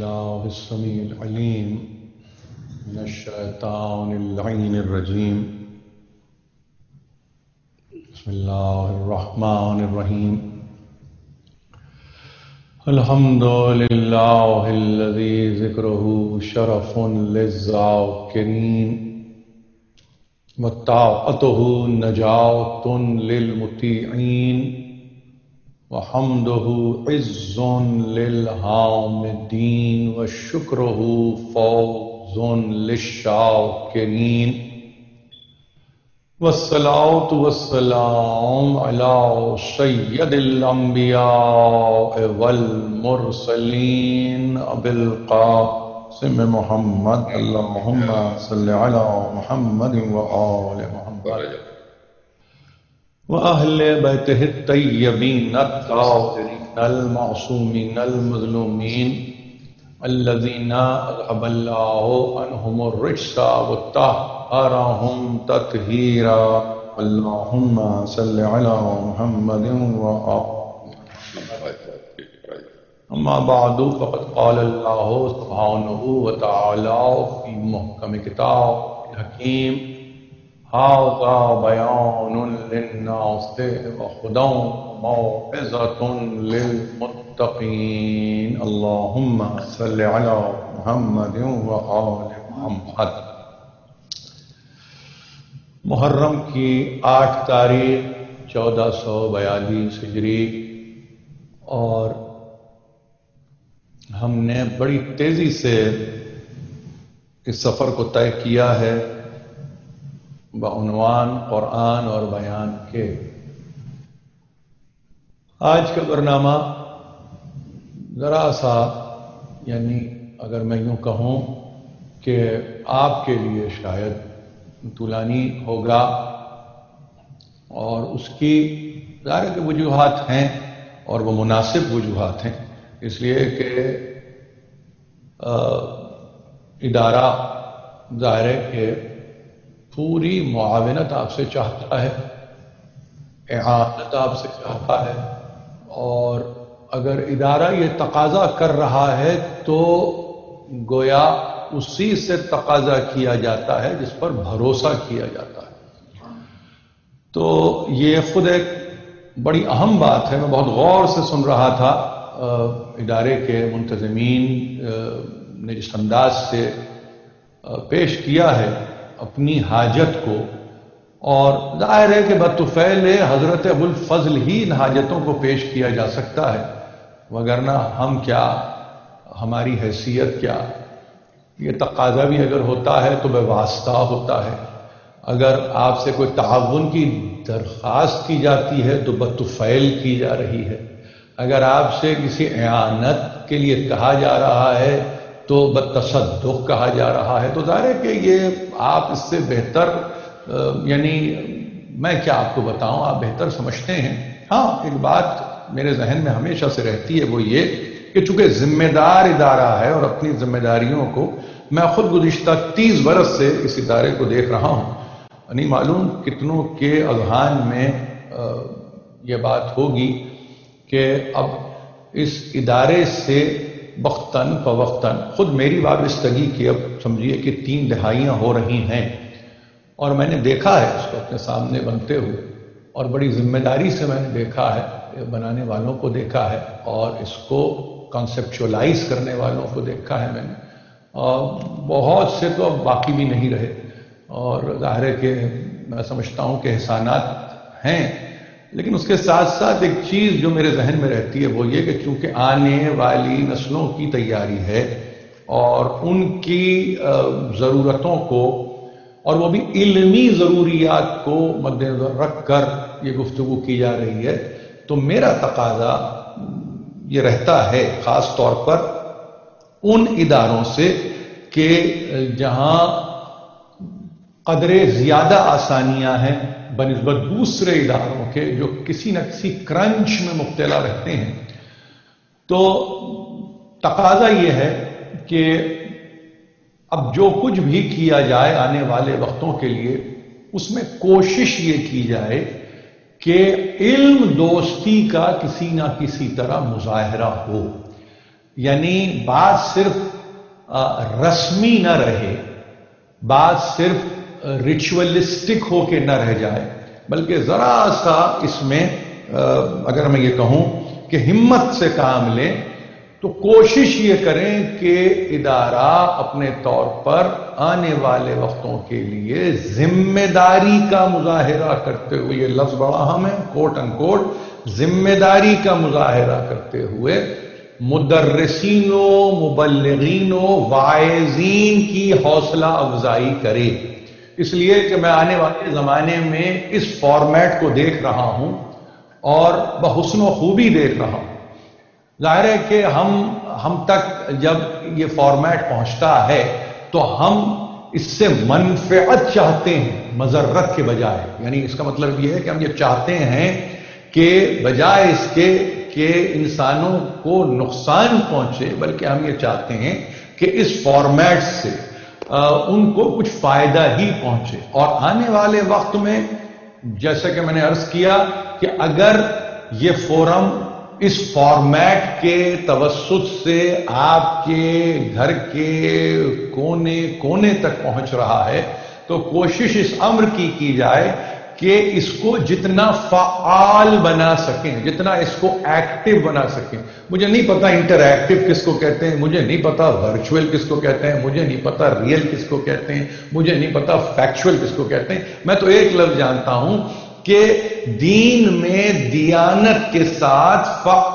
بالله السميع العليم من الشيطان اللعين الرجيم. بسم الله الرحمن الرحيم. الحمد لله الذي ذكره شرف للذاكرين وطاعته نجاة للمطيعين وحمده عز للحامدين وشكره فوز للشاكرين والصلاة والسلام على سيد الأنبياء والمرسلين أبي القاسم محمد اللهم صل على محمد وآل محمد وأهل بيته الطيبين الطاهرين المعصومين المظلومين الذين أذهب الله عنهم الرجس وطهرهم تطهيرا. اللهم صل على محمد وآل محمد. أما بعد فقد قال الله سبحانه وتعالى في محكم كتاب الحكيم هذا بيان للناس وهدى وموعظة للمتقين. اللهم صل على محمد وآل محمد. محرم کی 8 تاریخ 1442 ہجری، اور ہم نے بڑی تیزی سے اس سفر کو طے کیا ہے بعنوان قرآن اور بیان کے. آج کا برنامہ ذرا سا، یعنی اگر میں یوں کہوں کہ آپ کے لیے شاید طولانی ہوگا، اور اس کی ظاہر کے وجوہات ہیں اور وہ مناسب وجوہات ہیں، اس لیے کہ ادارہ ظاہر ہے کہ پوری معاونت آپ سے چاہتا ہے، اعانت آپ سے چاہتا ہے، اور اگر ادارہ یہ تقاضا کر رہا ہے تو گویا اسی سے تقاضا کیا جاتا ہے جس پر بھروسہ کیا جاتا ہے. تو یہ خود ایک بڑی اہم بات ہے. میں بہت غور سے سن رہا تھا ادارے کے منتظمین نے جس انداز سے پیش کیا ہے اپنی حاجت کو، اور ظاہر ہے کہ بطفیل حضرت ابو الفضل ہی ان حاجتوں کو پیش کیا جا سکتا ہے، وگرنہ ہم کیا، ہماری حیثیت کیا. یہ تقاضا بھی اگر ہوتا ہے تو بے واسطہ ہوتا ہے. اگر آپ سے کوئی تعاون کی درخواست کی جاتی ہے تو بطفیل کی جا رہی ہے. اگر آپ سے کسی اعانت کے لیے کہا جا رہا ہے تو بتصدق کہا جا رہا ہے. تو ظاہر ہے کہ یہ آپ اس سے بہتر، یعنی میں کیا آپ کو بتاؤں، آپ بہتر سمجھتے ہیں. ہاں، ایک بات میرے ذہن میں ہمیشہ سے رہتی ہے، وہ یہ کہ چونکہ ذمہ دار ادارہ ہے اور اپنی ذمہ داریوں کو، میں خود گزشتہ 30 برس سے اس ادارے کو دیکھ رہا ہوں. نہیں معلوم کتنوں کے اذہان میں یہ بات ہوگی کہ اب اس ادارے سے وقتاً فوقتاً، خود میری وابستگی کی اب سمجھیے کہ 3 دہائیاں ہو رہی ہیں، اور میں نے دیکھا ہے اس کو اپنے سامنے بنتے ہوئے، اور بڑی ذمہ داری سے میں نے دیکھا ہے، بنانے والوں کو دیکھا ہے، اور اس کو کنسیپچولائز کرنے والوں کو دیکھا ہے میں نے. اور بہت سے تو اب باقی بھی نہیں رہے، اور ظاہر ہے کہ میں سمجھتا ہوں کہ احسانات ہیں، لیکن اس کے ساتھ ساتھ ایک چیز جو میرے ذہن میں رہتی ہے وہ یہ کہ چونکہ آنے والی نسلوں کی تیاری ہے اور ان کی ضرورتوں کو، اور وہ بھی علمی ضروریات کو مد نظر رکھ کر یہ گفتگو کی جا رہی ہے، تو میرا تقاضا یہ رہتا ہے خاص طور پر ان اداروں سے کہ جہاں قدرے زیادہ آسانیاں ہیں بنسبت دوسرے اداروں کے جو کسی نہ کسی کرنچ میں مبتلا رہتے ہیں. تو تقاضا یہ ہے کہ اب جو کچھ بھی کیا جائے آنے والے وقتوں کے لیے، اس میں کوشش یہ کی جائے کہ علم دوستی کا کسی نہ کسی طرح مظاہرہ ہو. یعنی بات صرف رسمی نہ رہے، بات صرف ریچولسٹک ہو کے نہ رہ جائے، بلکہ ذرا سا اس میں اگر میں یہ کہوں کہ ہمت سے کام لیں تو کوشش یہ کریں کہ ادارہ اپنے طور پر آنے والے وقتوں کے لیے ذمہ داری کا مظاہرہ کرتے ہوئے، یہ لفظ بڑا اہم ہے، کوٹ ان کوٹ، ذمہ داری کا مظاہرہ کرتے ہوئے مدرسین و مبلغین و واعظین کی حوصلہ افزائی کرے۔ اس لیے کہ میں آنے والے زمانے میں اس فارمیٹ کو دیکھ رہا ہوں اور بحسن و خوبی دیکھ رہا ہوں۔ ظاہر ہے کہ ہم تک جب یہ فارمیٹ پہنچتا ہے تو ہم اس سے منفعت چاہتے ہیں مضرت کے بجائے، یعنی اس کا مطلب یہ ہے کہ ہم یہ چاہتے ہیں کہ بجائے اس کے کہ انسانوں کو نقصان پہنچے، بلکہ ہم یہ چاہتے ہیں کہ اس فارمیٹ سے ان کو کچھ فائدہ ہی پہنچے۔ اور آنے والے وقت میں جیسا کہ میں نے عرض کیا کہ اگر یہ فورم اس فارمیٹ کے توسط سے آپ کے گھر کے کونے کونے تک پہنچ رہا ہے تو کوشش اس امر کی جائے کہ اس کو جتنا فعال بنا سکیں، جتنا اس کو ایکٹیو بنا سکیں۔ مجھے نہیں پتا انٹر-ایکٹیو کس کو کہتے ہیں، مجھے نہیں پتا ورچوئل کس کو کہتے ہیں، مجھے نہیں پتا ریئل کس کو کہتے ہیں، مجھے نہیں پتا فیکچوئل کس کو کہتے ہیں۔ میں تو ایک لفظ جانتا ہوں کہ دین میں دیانت کے ساتھ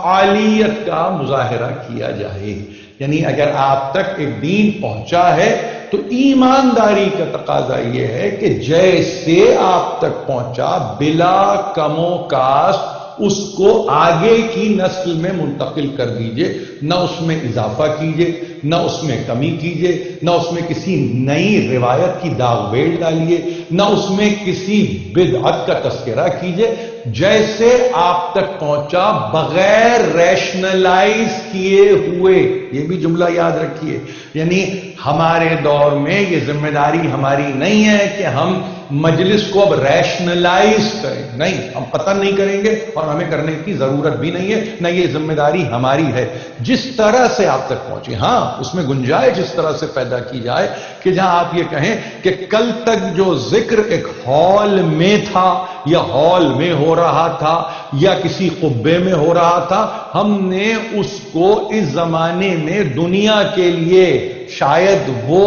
فعالیت کا مظاہرہ کیا جائے۔ یعنی اگر آپ تک ایک دین پہنچا ہے تو ایمانداری کا تقاضا یہ ہے کہ جیسے آپ تک پہنچا بلا کم و کاسٹ اس کو آگے کی نسل میں منتقل کر دیجئے، نہ اس میں اضافہ کیجئے، نہ اس میں کمی کیجئے، نہ اس میں کسی نئی روایت کی داغ بیل ڈالیے، نہ اس میں کسی بدعت کا تذکرہ کیجئے۔ جیسے آپ تک پہنچا بغیر ریشنلائز کیے ہوئے، یہ بھی جملہ یاد رکھیے، یعنی ہمارے دور میں یہ ذمہ داری ہماری نہیں ہے کہ ہم مجلس کو اب ریشنلائز کریں، نہیں، ہم قطع نہیں کریں گے اور ہمیں کرنے کی ضرورت بھی نہیں ہے، نہ یہ ذمہ داری ہماری ہے۔ جس طرح سے آپ تک پہنچے، ہاں اس میں گنجائش اس طرح سے پیدا کی جائے کہ جہاں آپ یہ کہیں کہ کل تک جو ذکر ایک ہال میں تھا یا ہال میں ہو رہا تھا یا کسی قبے میں ہو رہا تھا، ہم نے اس کو اس زمانے میں دنیا کے لیے شاید وہ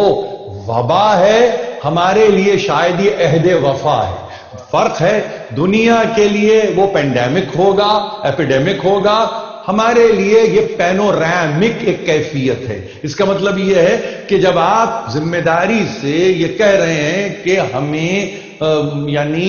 وبا ہے، ہمارے لیے شاید یہ عہد وفا ہے۔ فرق ہے، دنیا کے لیے وہ پینڈیمک ہوگا، ایپیڈیمک ہوگا، ہمارے لیے یہ پینورامک ایک کیفیت ہے۔ اس کا مطلب یہ ہے کہ جب آپ ذمہ داری سے یہ کہہ رہے ہیں کہ ہمیں یعنی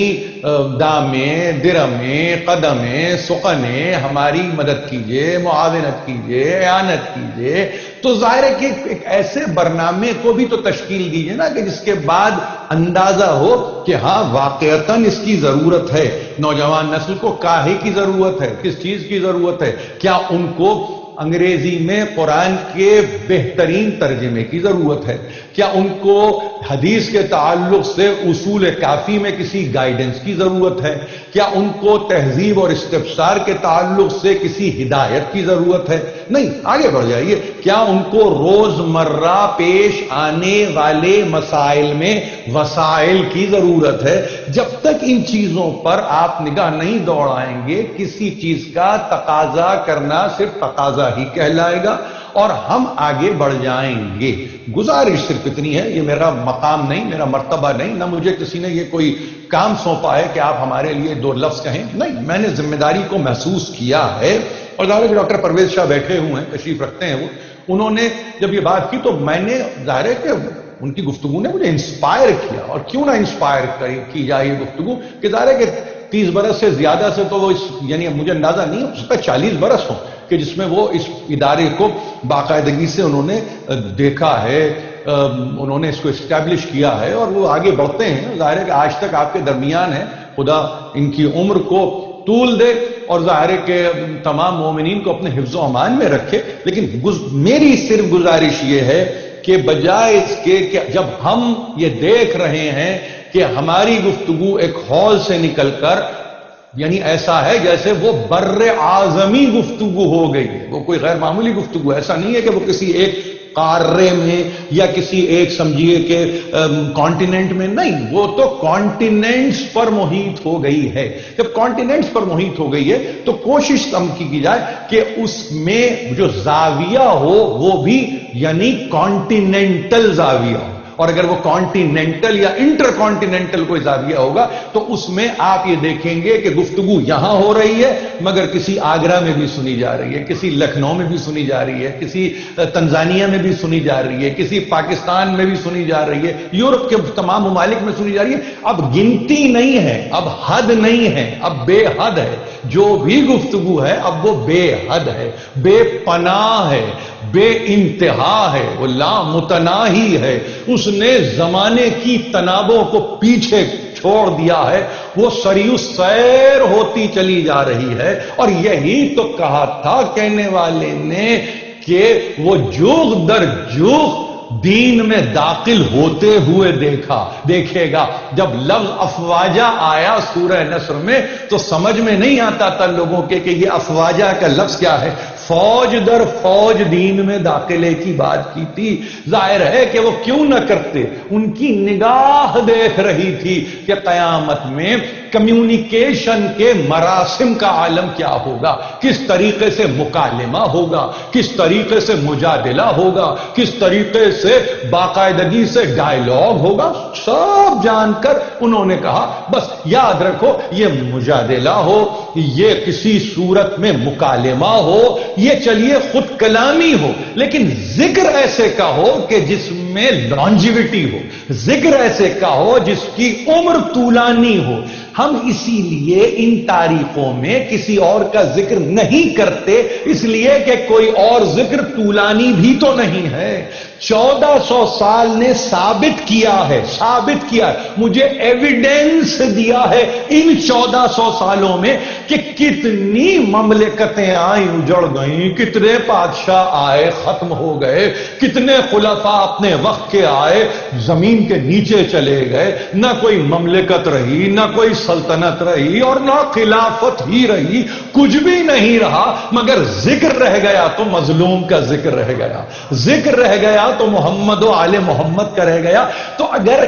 دامیں درمیں قدمیں سقنیں ہماری مدد کیجئے، معاونت کیجئے، اعانت کیجئے، تو ظاہر ہے کہ ایک ایسے برنامے کو بھی تو تشکیل دیجئے نا کہ جس کے بعد اندازہ ہو کہ ہاں واقعتاً اس کی ضرورت ہے، نوجوان نسل کو کاہے کی ضرورت ہے، کس چیز کی ضرورت ہے، کیا ان کو انگریزی میں قرآن کے بہترین ترجمے کی ضرورت ہے، کیا ان کو حدیث کے تعلق سے اصول کافی میں کسی گائیڈنس کی ضرورت ہے، کیا ان کو تہذیب اور استفسار کے تعلق سے کسی ہدایت کی ضرورت ہے؟ نہیں، آگے بڑھ جائیے، کیا ان کو روزمرہ پیش آنے والے مسائل میں وسائل کی ضرورت ہے؟ جب تک ان چیزوں پر آپ نگاہ نہیں دوڑائیں گے، کسی چیز کا تقاضا کرنا صرف تقاضا ہی کہلائے گا اور ہم آگے بڑھ جائیں گے۔ گزارش صرف اتنی ہے، یہ میرا مقام نہیں، میرا مرتبہ نہیں، نہ مجھے کسی نے یہ کوئی کام سونپا ہے کہ آپ ہمارے لیے دو لفظ کہیں، نہیں، میں نے ذمہ داری کو محسوس کیا ہے۔ اور ظاہر ہے کہ ڈاکٹر پرویز شاہ بیٹھے ہوئے ہیں، تشریف رکھتے ہیں، انہوں نے جب یہ بات کی تو میں نے ظاہر ہے کہ ان کی گفتگو نے مجھے انسپائر کیا، اور کیوں نہ انسپائر کی جائے یہ گفتگو، کہ ظاہر ہے کہ 30 برس سے زیادہ سے تو وہ یعنی مجھے اندازہ نہیں ہو سکتا 40 برس ہوں کہ جس میں وہ اس ادارے کو باقاعدگی سے انہوں نے دیکھا ہے، انہوں نے اس کو اسٹیبلش کیا ہے اور وہ آگے بڑھتے ہیں۔ ظاہر ہے کہ آج تک آپ کے درمیان ہے، خدا ان کی عمر کو طول دے اور ظاہر ہے کہ تمام مومنین کو اپنے حفظ و امان میں رکھے، لیکن میری صرف گزارش یہ ہے کہ بجائے اس کے کہ جب ہم یہ دیکھ رہے ہیں کہ ہماری گفتگو ایک ہال سے نکل کر یعنی ایسا ہے جیسے وہ بر اعظمی گفتگو ہو گئی ہے، وہ کوئی غیر معمولی گفتگو، ایسا نہیں ہے کہ وہ کسی ایک قارے میں یا کسی ایک سمجھیے کہ کانٹیننٹ میں، نہیں، وہ تو کانٹیننٹس پر محیط ہو گئی ہے۔ جب کانٹیننٹس پر محیط ہو گئی ہے تو کوشش ہم کی جائے کہ اس میں جو زاویہ ہو وہ بھی یعنی کانٹیننٹل زاویہ ہو، اور اگر وہ کانٹیننٹل یا انٹر کانٹیننٹل کوئی زاویہ ہوگا تو اس میں آپ یہ دیکھیں گے کہ گفتگو یہاں ہو رہی ہے مگر کسی آگرہ میں بھی سنی جا رہی ہے، کسی لکھنؤ میں بھی سنی جا رہی ہے، کسی تنزانیہ میں بھی سنی جا رہی ہے، کسی پاکستان میں بھی سنی جا رہی ہے، یورپ کے تمام ممالک میں سنی جا رہی ہے۔ اب گنتی نہیں ہے، اب حد نہیں ہے، اب بے حد ہے، جو بھی گفتگو ہے اب وہ بے حد ہے، بے پناہ ہے، بے انتہا ہے، وہ لامتناہی ہے، اس نے زمانے کی تنابوں کو پیچھے چھوڑ دیا ہے، وہ سریو سیر ہوتی چلی جا رہی ہے۔ اور یہی تو کہا تھا کہنے والے نے کہ وہ جوغ در جوغ دین میں داخل ہوتے ہوئے دیکھے گا۔ جب لفظ افواجہ آیا سورہ نصر میں تو سمجھ میں نہیں آتا تھا لوگوں کے کہ یہ افواجہ کا لفظ کیا ہے، فوج در فوج دین میں داخلے کی بات کی تھی۔ ظاہر ہے کہ وہ کیوں نہ کرتے، ان کی نگاہ دیکھ رہی تھی کہ قیامت میں کمیونیکیشن کے مراسم کا عالم کیا ہوگا، کس طریقے سے مکالمہ ہوگا، کس طریقے سے مجادلہ ہوگا، کس طریقے سے باقاعدگی سے ڈائیلاگ ہوگا، سب جان کر انہوں نے کہا بس یاد رکھو یہ مجادلہ ہو، یہ کسی صورت میں مکالمہ ہو، یہ چلیے خود کلامی ہو، لیکن ذکر ایسے کا ہو کہ جس میں لانجیوٹی ہو، ذکر ایسے کا ہو جس کی عمر طولانی ہو۔ ہم اسی لیے ان تاریخوں میں کسی اور کا ذکر نہیں کرتے، اس لیے کہ کوئی اور ذکر طولانی بھی تو نہیں ہے۔ 1400 سال نے ثابت کیا ہے، مجھے ایویڈنس دیا ہے ان 1400 سالوں میں کہ کتنی مملکتیں آئیں اجڑ گئیں، کتنے بادشاہ آئے ختم ہو گئے، کتنے خلفاء اپنے وقت کے آئے زمین کے نیچے چلے گئے، نہ کوئی مملکت رہی، نہ کوئی سلطنت رہی اور نہ خلافت ہی رہی، کچھ بھی نہیں رہا، مگر ذکر رہ گیا تو مظلوم کا ذکر رہ گیا، ذکر رہ گیا تو محمد و آل محمد کا رہ گیا۔ تو اگر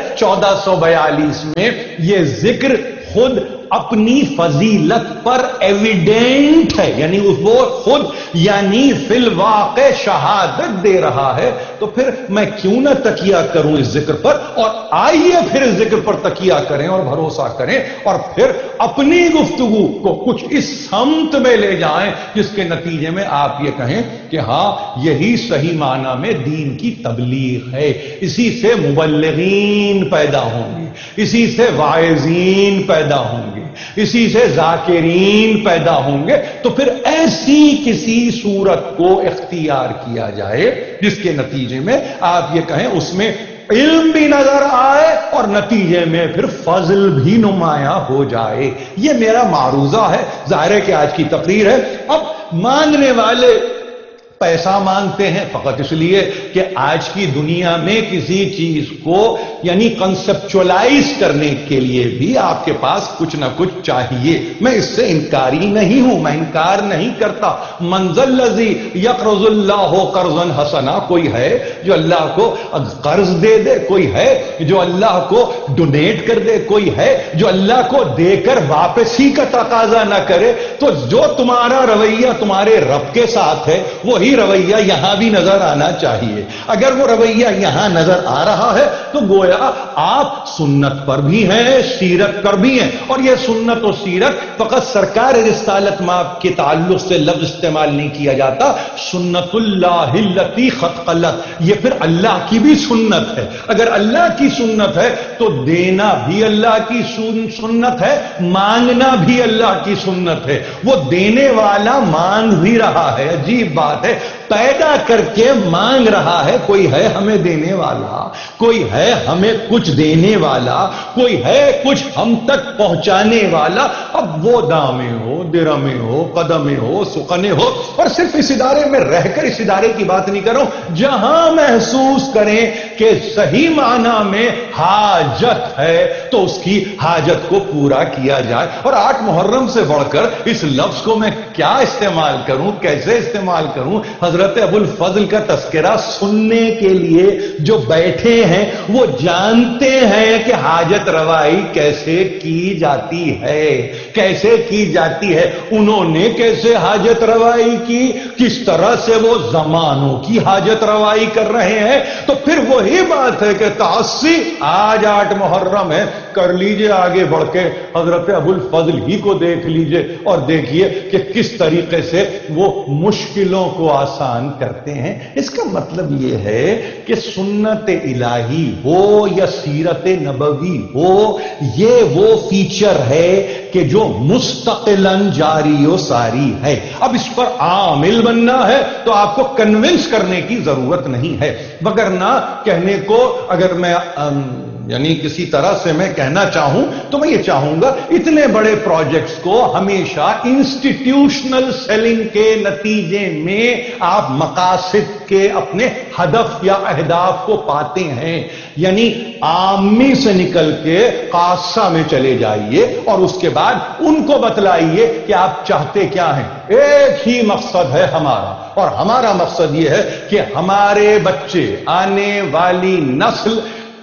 1442 میں یہ ذکر خود اپنی فضیلت پر ایویڈنٹ ہے، یعنی وہ خود یعنی فی الواقع شہادت دے رہا ہے، تو پھر میں کیوں نہ تکیہ کروں اس ذکر پر، اور آئیے پھر اس ذکر پر تکیہ کریں اور بھروسہ کریں، اور پھر اپنی گفتگو کو کچھ اس سمت میں لے جائیں جس کے نتیجے میں آپ یہ کہیں کہ ہاں یہی صحیح معنی میں دین کی تبلیغ ہے، اسی سے مبلغین پیدا ہوں گے، اسی سے واعظین پیدا ہوں گے، اسی سے ذاکرین پیدا ہوں گے۔ تو پھر ایسی کسی صورت کو اختیار کیا جائے جس کے نتیجے میں آپ یہ کہیں اس میں علم بھی نظر آئے اور نتیجے میں پھر فضل بھی نمایاں ہو جائے۔ یہ میرا معروضہ ہے، ظاہر ہے کہ آج کی تقریر ہے۔ اب مانگنے والے پیسہ مانگتے ہیں فقط اس لیے کہ آج کی دنیا میں کسی چیز کو یعنی کنسپچولائز کرنے کے لیے بھی آپ کے پاس کچھ نہ کچھ چاہیے۔ میں اس سے انکاری نہیں ہوں، میں انکار نہیں کرتا۔ منزل الذی یقرض اللہ قرضا حسنا، کوئی ہے جو اللہ کو قرض دے دے، کوئی ہے جو اللہ کو ڈونیٹ کر دے، کوئی ہے جو اللہ کو دے کر واپسی کا تقاضا نہ کرے۔ تو جو تمہارا رویہ تمہارے رب کے ساتھ ہے وہی رویہ یہاں بھی نظر آنا چاہیے۔ اگر وہ رویہ یہاں نظر آ رہا ہے تو گویا آپ سنت پر بھی ہیں، سیرت پر بھی ہیں، اور یہ سنت و سیرت فقط سرکار رسالت مآب کے تعلق سے لفظ استعمال نہیں کیا جاتا، سنت اللہ التی خط قلت، یہ پھر اللہ کی بھی سنت ہے۔ اگر اللہ کی سنت ہے تو دینا بھی اللہ کی سنت ہے، مانگنا بھی اللہ کی سنت ہے۔ وہ دینے والا مانگ بھی رہا ہے، عجیب بات ہے، پیدا کر کے مانگ رہا ہے کوئی ہے ہمیں دینے والا، کوئی ہے ہمیں کچھ دینے والا، کوئی ہے کچھ ہم تک پہنچانے والا. اب وہ دامے ہو، درمے ہو، قدمے ہو، سخنے ہو. اور صرف اس ادارے میں رہ کر اس ادارے کی بات نہیں کروں، جہاں محسوس کریں کہ صحیح معنی میں حاجت ہے تو اس کی حاجت کو پورا کیا جائے. اور 8 محرم سے بڑھ کر اس لفظ کو میں کیا استعمال کروں، کیسے استعمال کروں؟ حضرت ابو الفضل کا تذکرہ سننے کے لیے جو بیٹھے ہیں وہ جانتے ہیں کہ حاجت روائی کیسے کی جاتی ہے، کیسے کی جاتی ہے. انہوں نے کیسے حاجت روائی کی، کس طرح سے وہ زمانوں کی حاجت روائی کر رہے ہیں. تو پھر وہی بات ہے کہ تعصی آج 8 محرم ہے، کر لیجئے آگے بڑھ کے حضرت ابو الفضل ہی کو دیکھ لیجئے اور دیکھیے کہ کس طریقے سے وہ مشکلوں کو آسان کرتے ہیں. اس کا مطلب یہ ہے کہ سنت الہی ہو یا سیرت نبوی ہو، یہ وہ فیچر ہے کہ جو مستقلاً جاری و ساری ہے. اب اس پر عامل بننا ہے تو آپ کو کنونس کرنے کی ضرورت نہیں ہے، وگرنہ کہنے کو اگر میں یعنی کسی طرح سے میں کہنا چاہوں تو میں یہ چاہوں گا اتنے بڑے پروجیکٹس کو ہمیشہ انسٹیٹیوشنل سیلنگ کے نتیجے میں آپ مقاصد کے اپنے ہدف یا اہداف کو پاتے ہیں. یعنی عامی سے نکل کے خاصہ میں چلے جائیے اور اس کے بعد ان کو بتلائیے کہ آپ چاہتے کیا ہیں. ایک ہی مقصد ہے ہمارا، اور ہمارا مقصد یہ ہے کہ ہمارے بچے، آنے والی نسل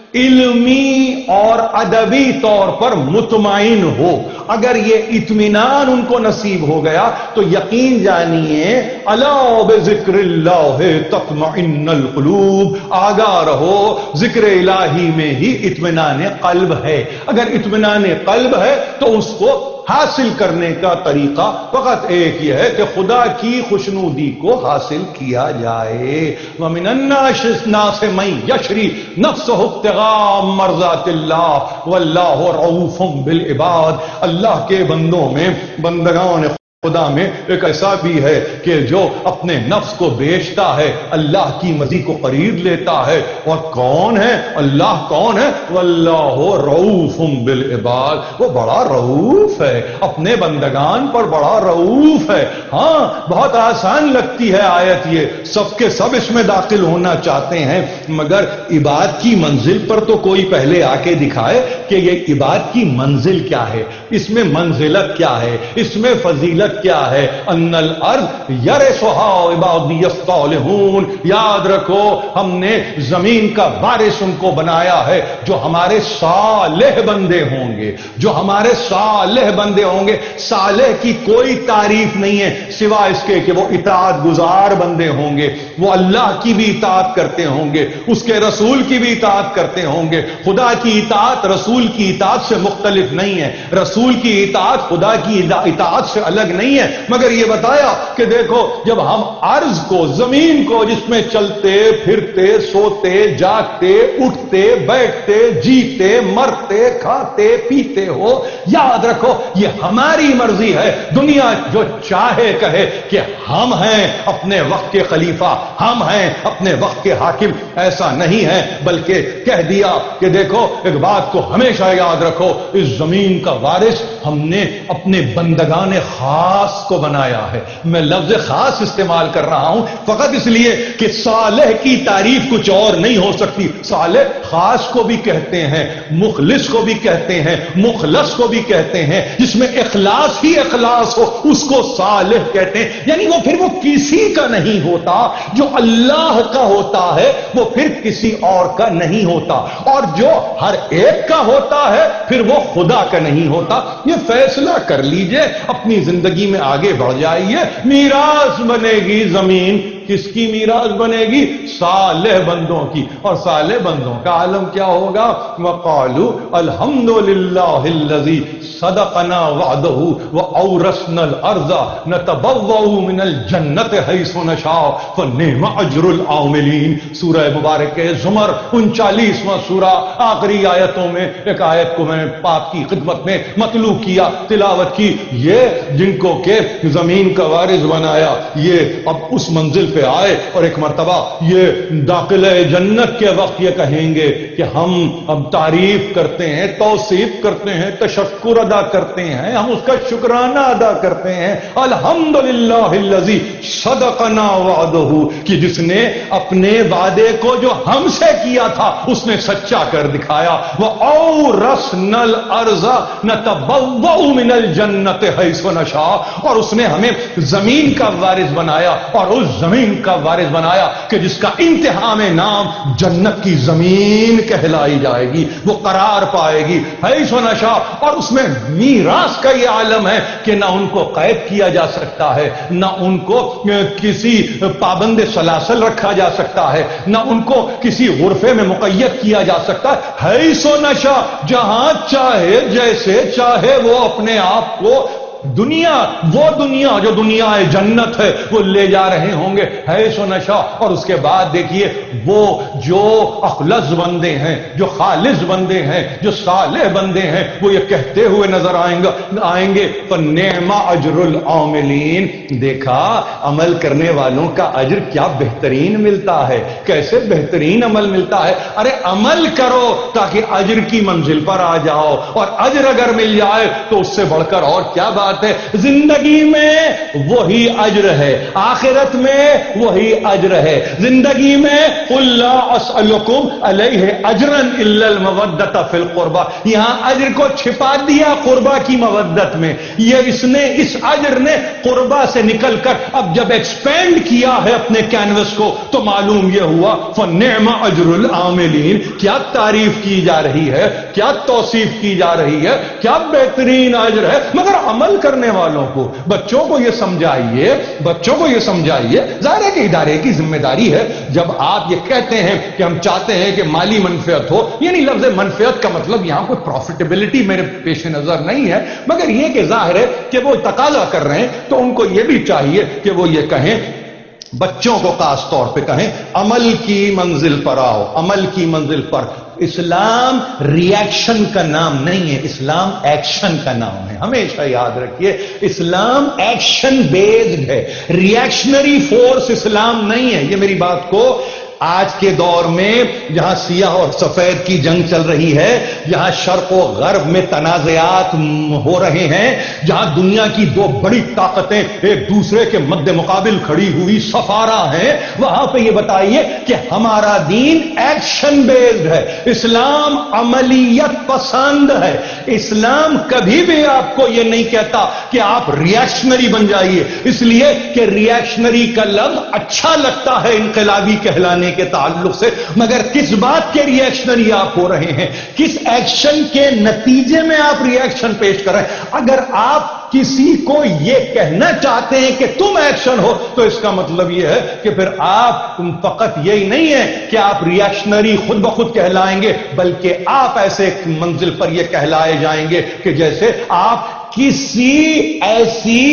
علمی اور ادبی طور پر مطمئن ہو. اگر یہ اطمینان ان کو نصیب ہو گیا تو یقین جانیے الا بذکر اللہ تطمئن القلوب، آگاہ رہو ذکر الہی میں ہی اطمینان قلب ہے. اگر اطمینان قلب ہے تو اس کو حاصل کرنے کا طریقہ فقط ایک ہی ہے کہ خدا کی خوشنودی کو حاصل کیا جائے. وَمِنَ النَّاسِ مَن يَشْرِي نَفْسَهُ ابْتِغَاءَ مَرْضَاتِ اللَّهِ وَاللَّهُ رَءُوفٌ بِالْعِبَادِ. اللہ کے بندوں میں، بندگان خدا میں ایک ایسا بھی ہے کہ جو اپنے نفس کو بیچتا ہے، اللہ کی مرضی کو خرید لیتا ہے. اور کون ہے اللہ؟ کون ہے؟ واللہ رؤوف بالعباد، وہ بڑا رؤوف ہے، اپنے بندگان پر بڑا رؤوف ہے. ہاں بہت آسان لگتی ہے آیت، یہ سب کے سب اس میں داخل ہونا چاہتے ہیں، مگر عباد کی منزل پر تو کوئی پہلے آ کے دکھائے کہ یہ عباد کی منزل کیا ہے، اس میں منزلت کیا ہے، اس میں فضیلت کیا ہے. ان الارض یرثها عبادی الصالحون. یاد رکھو ہم نے زمین کا وارث ان کو بنایا ہے جو ہمارے صالح بندے ہوں گے، جو ہمارے صالح بندے ہوں گے. صالح کی کوئی تعریف نہیں ہے سوائے اس کے کہ وہ اطاعت گزار بندے ہوں گے، وہ اللہ کی بھی اطاعت کرتے ہوں گے، اس کے رسول کی بھی اطاعت کرتے ہوں گے. خدا کی اطاعت رسول کی اطاعت سے مختلف نہیں ہے، رسول کی اطاعت خدا کی اطاعت سے الگ نہیں ہے. مگر یہ بتایا کہ دیکھو جب ہم ارض کو، زمین کو، جس میں چلتے پھرتے، سوتے جاگتے، اٹھتے بیٹھتے، جیتے مرتے، کھاتے پیتے ہو، یاد رکھو یہ ہماری مرضی ہے. دنیا جو چاہے کہے کہ ہم ہیں اپنے وقت کے خلیفہ، ہم ہیں اپنے وقت کے حاکم، ایسا نہیں ہے، بلکہ کہہ دیا کہ دیکھو ایک بات کو ہمیشہ یاد رکھو، اس زمین کا وارث ہم نے اپنے بندگان خاص کو بنایا ہے. میں لفظ خاص استعمال کر رہا ہوں فقط اس لیے کہ صالح کی تعریف کچھ اور نہیں ہو سکتی. صالح خاص کو بھی کہتے ہیں، مخلص کو بھی کہتے ہیں، مخلص کو بھی کہتے ہیں، جس میں اخلاص ہی اخلاص ہو اس کو صالح کہتے ہیں. یعنی وہ پھر وہ کسی کا نہیں ہوتا، جو اللہ کا ہوتا ہے وہ پھر کسی اور کا نہیں ہوتا، اور جو ہر ایک کا ہوتا ہے پھر وہ خدا کا نہیں ہوتا. یہ فیصلہ کر لیجئے، اپنی زندگی میں آگے بڑھ جائیے. میراث بنے گی زمین، کس کی میراث بنے گی؟ صالح بندوں کی. اور صالح بندوں کا عالم کیا ہوگا؟ وقالوا الحمد للہ الذی صدقنا وعدہ واورثنا الارض نتبوأ من الجنۃ حیث نشاء فنعم اجر العاملین. سورہ مبارک زمر 39واں سورہ، آخری آیتوں میں ایک آیت کو میں نے آپ کی خدمت میں مطلوع کیا، تلاوت کی. یہ جن کو کہ زمین کا وارث بنایا، یہ اب اس منزل پہ آئے اور ایک مرتبہ یہ داخلہ جنت کے وقت یہ کہیں گے کہ ہم اب تعریف کرتے ہیں، توصیف کرتے ہیں، تشکر ادا کرتے ہیں، ہم اس کا شکرانہ ادا کرتے ہیں، الحمدللہ الذی صدقنا وعدہ، کہ جس نے اپنے وعدے کو جو ہم سے کیا تھا اس نے سچا کر دکھایا۔ وَأَوْرَثْنَا الْأَرْضَ نَتَبَوَّأُ مِنَ الْجَنَّةِ حَيْثُ نَشَاءُ، اور اس نے ہمیں زمین کا وارث بنایا، اور اس زمین کا وارث بنایا کہ جس کا انتہا میں نام جنت کی زمین کہلائی جائے گی، وہ قرار پائے گی حیث نشاء۔ اور اس میں میراث کا یہ عالم ہے کہ نہ ان کو قید کیا جا سکتا ہے، نہ ان کو کسی پابند سلاسل رکھا جا سکتا ہے، نہ ان کو کسی غرفے میں مقید کیا جا سکتا ہے۔ حیث نشاء، جہاں چاہے جیسے چاہے وہ اپنے آپ کو دنیا، وہ دنیا جو دنیا جنت ہے، وہ لے جا رہے ہوں گے حیث نشاء۔ اور اس کے بعد دیکھیے وہ جو اخلص بندے ہیں، جو خالص بندے ہیں، جو صالح بندے ہیں، وہ یہ کہتے ہوئے نظر آئیں گے فَنِعْمَ أَجْرُ الْعَامِلِينَ، دیکھا عمل کرنے والوں کا اجر کیا بہترین ملتا ہے، کیسے بہترین عمل ملتا ہے۔ ارے عمل کرو تاکہ اجر کی منزل پر آ جاؤ، اور اجر اگر مل جائے تو اس سے بڑھ کر اور کیا بات ہے۔ زندگی میں وہی اجر ہے، آخرت میں وہی اجر ہے۔ زندگی میں قُلْ لَا أَسْأَلُكُمْ عَلَيْهِ أَجْرًا إِلَّا الْمَوَدَّةَ فِي الْقُرْبَى، یہاں اجر کو چھپا دیا قربا کی مودت میں۔ یہ اس اجر نے قربا سے نکل کر اب جب ایکسپینڈ کیا ہے اپنے کینوس کو تو معلوم یہ ہوا فَنِعْمَ أَجْرُ الْعَامِلِينَ، کیا تعریف کی جا رہی ہے، کیا توصیف کی جا رہی ہے، کیا بہترین اجر ہے۔ مگر عمل کرنے والوں کو، بچوں کو یہ سمجھائیے، ظاہر ہے کہ ادارے کی ذمہ داری ہے۔ جب آپ یہ کہتے ہیں کہ ہم چاہتے ہیں کہ مالی منفعت ہو، یعنی لفظ منفعت کا مطلب یہاں کوئی پروفیٹیبلٹی میرے پیش نظر نہیں ہے، مگر یہ کہ ظاہر ہے کہ وہ تقاضا کر رہے ہیں تو ان کو یہ بھی چاہیے کہ وہ یہ کہیں، بچوں کو خاص طور پہ کہیں عمل کی منزل پر آؤ، عمل کی منزل پر۔ اسلام ریاکشن کا نام نہیں ہے، اسلام ایکشن کا نام ہے، ہمیشہ یاد رکھیے۔ اسلام ایکشن بیسڈ ہے، ریاکشنری فورس اسلام نہیں ہے۔ یہ میری بات کو آج کے دور میں جہاں سیاہ اور سفید کی جنگ چل رہی ہے، جہاں شرق و غرب میں تنازعات ہو رہے ہیں، جہاں دنیا کی دو بڑی طاقتیں ایک دوسرے کے مد مقابل کھڑی ہوئی سفارہ ہیں، وہاں پہ یہ بتائیے کہ ہمارا دین ایکشن بیسڈ ہے، اسلام عملیت پسند ہے۔ اسلام کبھی بھی آپ کو یہ نہیں کہتا کہ آپ ریاکشنری بن جائیے، اس لیے کہ ریاکشنری کا لفظ اچھا لگتا ہے انقلابی کہلانے کے تعلق سے، مگر کس بات کے ریاکشنری آپ ہو رہے ہیں، کس ایکشن کے نتیجے میں آپ ریاکشن پیش کر رہے ہیں۔ اگر آپ کسی کو یہ کہنا چاہتے ہیں کہ تم ایکشن ہو تو اس کا مطلب یہ ہے کہ پھر آپ فقط یہی نہیں ہے کہ آپ ریاکشنری خود بخود کہلائیں گے، بلکہ آپ ایسے منزل پر یہ کہلائے جائیں گے کہ جیسے آپ کسی ایسی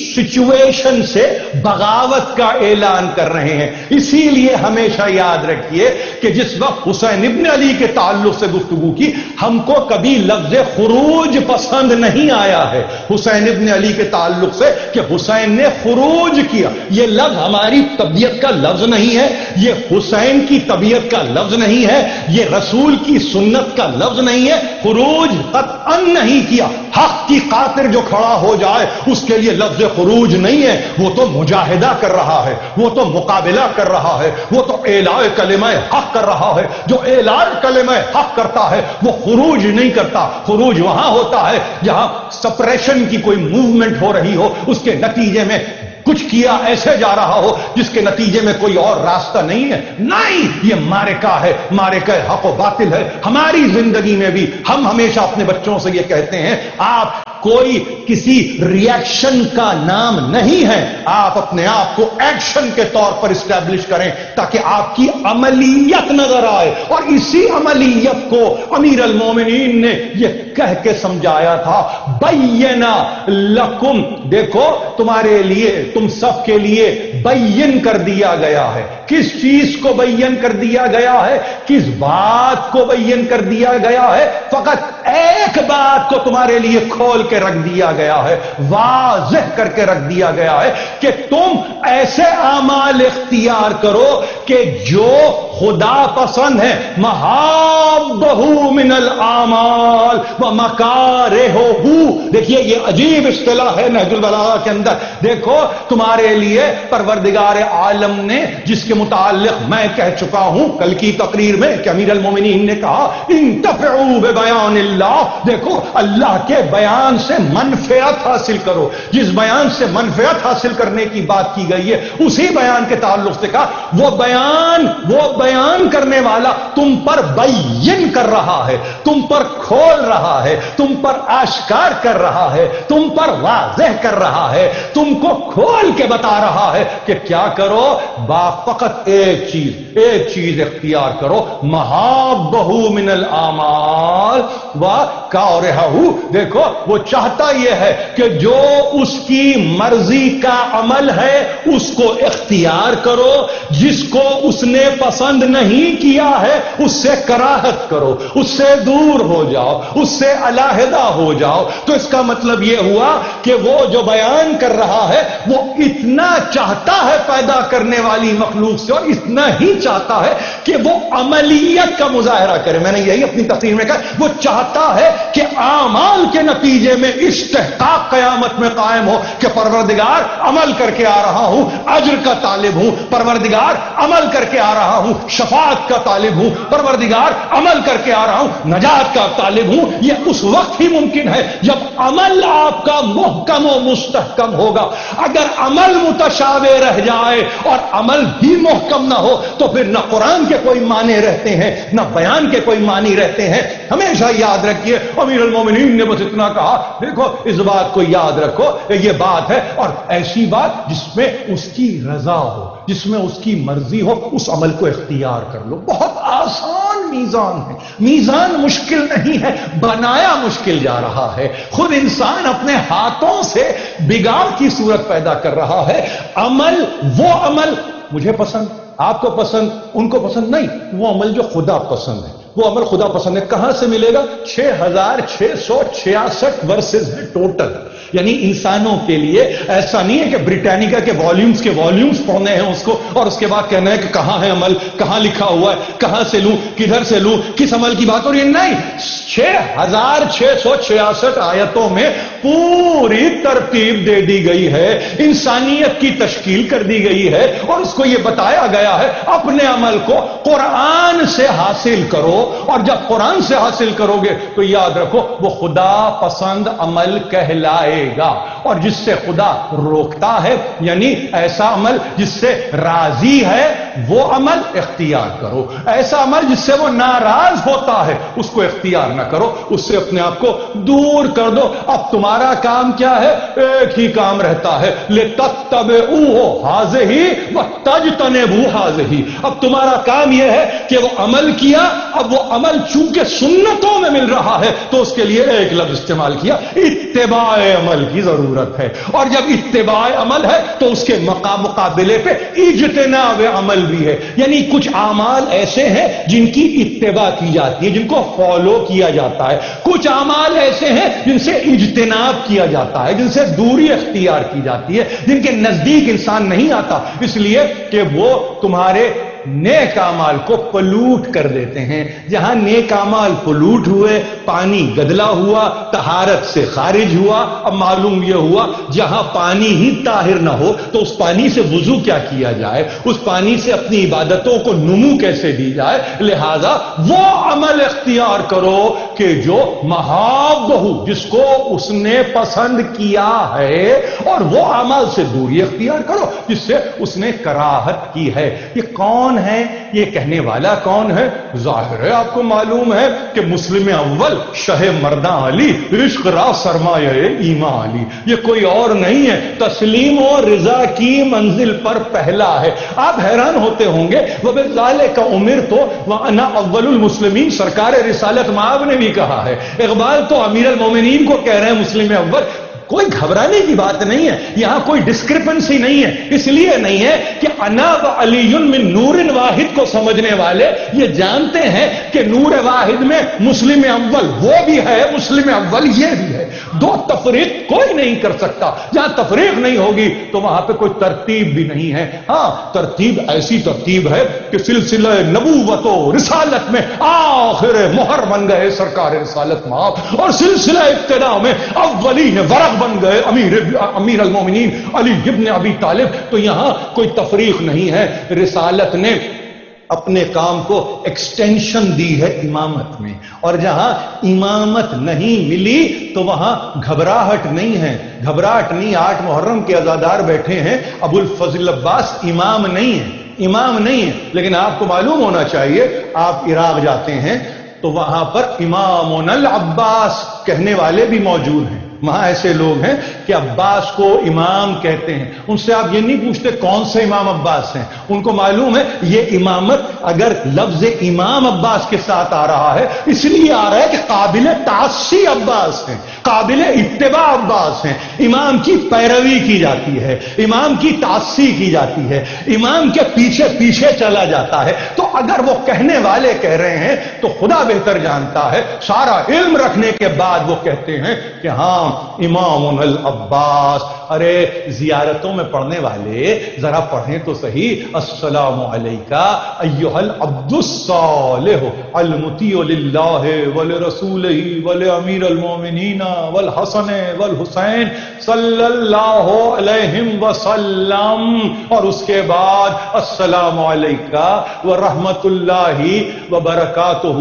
سچویشن سے بغاوت کا اعلان کر رہے ہیں۔ اسی لیے ہمیشہ یاد رکھیے کہ جس وقت حسین ابن علی کے تعلق سے گفتگو کی، ہم کو کبھی لفظ خروج پسند نہیں آیا ہے حسین ابن علی کے تعلق سے کہ حسین نے خروج کیا۔ یہ لفظ ہماری طبیعت کا لفظ نہیں ہے، یہ حسین کی طبیعت کا لفظ نہیں ہے، یہ رسول کی سنت کا لفظ نہیں ہے۔ خروج قطعاً نہیں کیا۔ حق کی خاطر جو کھڑا ہو جائے اس کے لیے لفظ خروج نہیں ہے، وہ تو مجاہدہ کر رہا ہے، وہ تو مقابلہ کر رہا ہے، وہ تو اعلاء کلمہ حق کر رہا ہے۔ جو اعلاء کلمہ حق کرتا ہے وہ خروج نہیں کرتا۔ خروج وہاں ہوتا ہے جہاں سپریشن کی کوئی موومنٹ ہو رہی ہو، اس کے نتیجے میں کچھ کیا ایسے جا رہا ہو جس کے نتیجے میں کوئی اور راستہ نہیں ہے۔ نہیں، یہ معرکہ ہے، معرکہ حق و باطل ہے۔ ہماری زندگی میں بھی ہم ہمیشہ اپنے بچوں سے یہ کہتے ہیں، آپ کوئی کسی ریاکشن کا نام نہیں ہے، آپ اپنے آپ کو ایکشن کے طور پر اسٹیبلش کریں تاکہ آپ کی عملیت نظر آئے۔ اور اسی عملیت کو امیر المومنین نے یہ کہہ کے سمجھایا تھا، بینا لکم، دیکھو تمہارے لیے، تم سب کے لیے بین کر دیا گیا ہے۔ کس چیز کو بین کر دیا گیا ہے، کس بات کو بین کر دیا گیا ہے؟ فقط ایک بات کو تمہارے لیے کھول کے رکھ دیا گیا ہے، واضح کر کے رکھ دیا گیا ہے کہ تم ایسے اعمال اختیار کرو کہ جو خدا پسند ہے، محابہ من الاعمال ومکارہہ۔ دیکھیے یہ عجیب اصطلاح ہے نہج البلاغہ کے اندر۔ دیکھو تمہارے لیے پروردگار عالم نے جس کے متعلق میں کہہ چکا ہوں کل کی تقریر میں کہ امیر المومنین نے کہا انتفعوا ببیان اللہ، دیکھو اللہ کے بیان سے منفعت حاصل کرو۔ جس بیان سے منفعت حاصل کرنے کی بات کی گئی ہے اسی بیان کے تعلق سے کہا وہ بیان کرنے والا تم پر بین کر رہا ہے، تم پر کھول رہا ہے، تم پر آشکار کر رہا ہے، تم پر واضح کر رہا ہے، تم کو کھول کے بتا رہا ہے کہ کیا کرو، فقط ایک چیز اختیار کرو، محابہ من الاعمال وکارہہ۔ دیکھو وہ چاہتا یہ ہے کہ جو اس کی مرضی کا عمل ہے اس کو اختیار کرو، جس کو اس نے پسند نہیں کیا ہے اس سے کراہت کرو، اس سے دور ہو جاؤ، اس سے علیحدہ ہو جاؤ۔ تو اس کا مطلب یہ ہوا کہ وہ جو بیان کر رہا ہے وہ اتنا چاہتا ہے پیدا کرنے والی مخلوق سے، اور اتنا ہی چاہتا ہے کہ وہ عملیت کا مظاہرہ کرے۔ میں نے یہی اپنی تقریر میں کہا، وہ چاہتا ہے کہ اعمال کے نتیجے میں استحقاق قیامت میں قائم ہو کہ پروردگار عمل کر کے آ رہا ہوں، اجر کا طالب ہوں، پروردگار عمل کر کے آ رہا ہوں، شفاعت کا طالب ہوں، پروردگار عمل کر کے آ رہا ہوں، نجات کا طالب ہوں۔ یہ اس وقت ہی ممکن ہے جب عمل آپ کا محکم و مستحکم ہوگا۔ اگر عمل متشابہ رہ جائے اور عمل بھی محکم نہ ہو تو پھر نہ قرآن کے کوئی معنی رہتے ہیں نہ بیان کے کوئی معنی رہتے ہیں۔ ہمیشہ یاد رکھیے امیر المومنین نے بس اتنا کہا، دیکھو اس بات کو یاد رکھو، یہ بات ہے، اور ایسی بات جس میں اس کی رضا ہو، جس میں اس کی مرضی ہو، اس عمل کو اختیار کر لو۔ بہت آسان میزان ہے، میزان مشکل نہیں ہے، بنایا مشکل جا رہا ہے۔ خود انسان اپنے ہاتھوں سے بگاڑ کی صورت پیدا کر رہا ہے۔ عمل، وہ عمل مجھے پسند، آپ کو پسند، ان کو پسند نہیں، وہ عمل جو خدا پسند ہے، وہ عمل خدا پسند ہے۔ کہاں سے ملے گا؟ 6666 ورسز ہے ٹوٹل، یعنی انسانوں کے لیے ایسا نہیں ہے کہ بریٹانیکا کے والیومز پڑھنے ہیں اس کو اور اس کے بعد کہنا ہے کہ کہاں ہے عمل، کہاں لکھا ہوا ہے، کہاں سے لوں، کدھر سے لوں، کس عمل کی بات ہو رہی ہے۔ نہیں، 6666 آیتوں میں پوری ترتیب دے دی گئی ہے، انسانیت کی تشکیل کر دی گئی ہے، اور اس کو یہ بتایا گیا ہے اپنے عمل کو قرآن سے حاصل کرو، اور جب قرآن سے حاصل کرو گے تو یاد رکھو وہ خدا پسند عمل کہلائے گا۔ اور جس سے خدا روکتا ہے، یعنی ایسا عمل جس سے راضی ہے وہ عمل اختیار کرو، ایسا عمل جس سے وہ ناراض ہوتا ہے اس کو اختیار نہ کرو، اس سے اپنے آپ کو دور کر دو۔ اب تمہارا کام کیا ہے؟ ایک ہی کام رہتا ہے، لِتَتَّبِعُوهُ هَٰذِهِ وَتَجْتَنِبُوا هَٰذِهِ۔ اب تمہارا کام یہ ہے کہ وہ عمل کیا، اب وہ عمل چونکہ سنتوں میں مل رہا ہے تو اس کے لیے ایک لفظ استعمال کیا، اتباع عمل کی ضرورت ہے، اور جب اتباع عمل ہے تو اس کے مقابلے پہ اجتناب عمل بھی ہے، یعنی کچھ اعمال ایسے ہیں جن کی اتباع کی جاتی ہے، جن کو فالو کیا جاتا ہے، کچھ اعمال ایسے ہیں جن سے اجتناب کیا جاتا ہے، جن سے دوری اختیار کی جاتی ہے، جن کے نزدیک انسان نہیں آتا، اس لیے کہ وہ تمہارے نیک اعمال کو پلوٹ کر دیتے ہیں۔ جہاں نیک اعمال پلوٹ ہوئے، پانی گدلا ہوا، طہارت سے خارج ہوا، اب معلوم یہ ہوا جہاں پانی ہی طاہر نہ ہو تو اس پانی سے وضو کیا کیا جائے، اس پانی سے اپنی عبادتوں کو نمو کیسے دی جائے۔ لہذا وہ عمل اختیار کرو کہ جو محاب ہو، جس کو اس نے پسند کیا ہے، اور وہ عمل سے دوری اختیار کرو جس سے اس نے کراہت کی ہے۔ یہ کون ہے؟ یہ کہنے والا کون ہے؟ ظاہر ہے آپ کو معلوم ہے کہ مسلم اول شہ مرداں علی، عشق را سرمایہ ایمان علی، یہ کوئی اور نہیں ہے، تسلیم و رضا کی منزل پر پہلا ہے۔ آپ حیران ہوتے ہوں گے، وَبِذَلِكَ أُمِرْتُ وَأَنَا أَوَّلُ الْمُسْلِمِينَ، سرکار رسالت مآب نے بھی کہا ہے، اقبال تو امیر المومنین کو کہہ رہے ہیں مسلم اول، کوئی گھبرانے کی بات نہیں ہے، یہاں کوئی ڈسکرپنسی نہیں ہے، اس لیے نہیں ہے کہ انا و علی من نور واحد کو سمجھنے والے یہ جانتے ہیں کہ نور واحد میں مسلم اول وہ بھی ہے، مسلم اول یہ بھی ہے، دو تفریق کوئی نہیں کر سکتا۔ جہاں تفریق نہیں ہوگی تو وہاں پہ کوئی ترتیب بھی نہیں ہے۔ ہاں ترتیب ایسی ترتیب ہے کہ سلسلہ نبوت و رسالت میں آخر مہر بن گئے سرکار رسالت مآب، اور سلسلہ ابتدا میں اولین ورق بن گئے امیر المومنین علی ابن ابی طالب۔ تو یہاں کوئی تفریق نہیں ہے، رسالت نے اپنے کام کو ایکسٹینشن دی ہے امامت میں، اور جہاں امامت نہیں ملی تو وہاں گھبراہٹ نہیں ہے، گھبراہٹ نہیں۔ 8 محرم کے عزادار بیٹھے ہیں، ابو الفضل عباس امام نہیں ہے، امام نہیں ہے، لیکن آپ کو معلوم ہونا چاہیے آپ عراق جاتے ہیں تو وہاں پر امامنا العباس کہنے والے بھی موجود ہیں۔ وہاں ایسے لوگ ہیں کہ عباس کو امام کہتے ہیں، ان سے آپ یہ نہیں پوچھتے کون سے امام عباس ہیں، ان کو معلوم ہے یہ امامت اگر لفظ امام عباس کے ساتھ آ رہا ہے اس لیے آ رہا ہے کہ قابل تعصی عباس ہیں، قابل اتباع عباس ہیں، امام کی پیروی کی جاتی ہے، امام کی تعصی کی جاتی ہے، امام کے پیچھے پیچھے چلا جاتا ہے۔ تو اگر وہ کہنے والے کہہ رہے ہیں تو خدا بہتر جانتا ہے، سارا علم رکھنے کے بعد وہ کہتے ہیں کہ ہاں امام العباس۔ ارے زیارتوں میں پڑھنے والے ذرا پڑھیں تو صحیح، السلام علیکہ ایھا العبد الصالح المطیع للہ ولرسولہ ولامیر المومنین والحسن والحسین صلی اللہ علیہ وسلم، اور اس کے بعد السلام علیکہ ورحمۃ اللہ وبرکاتہ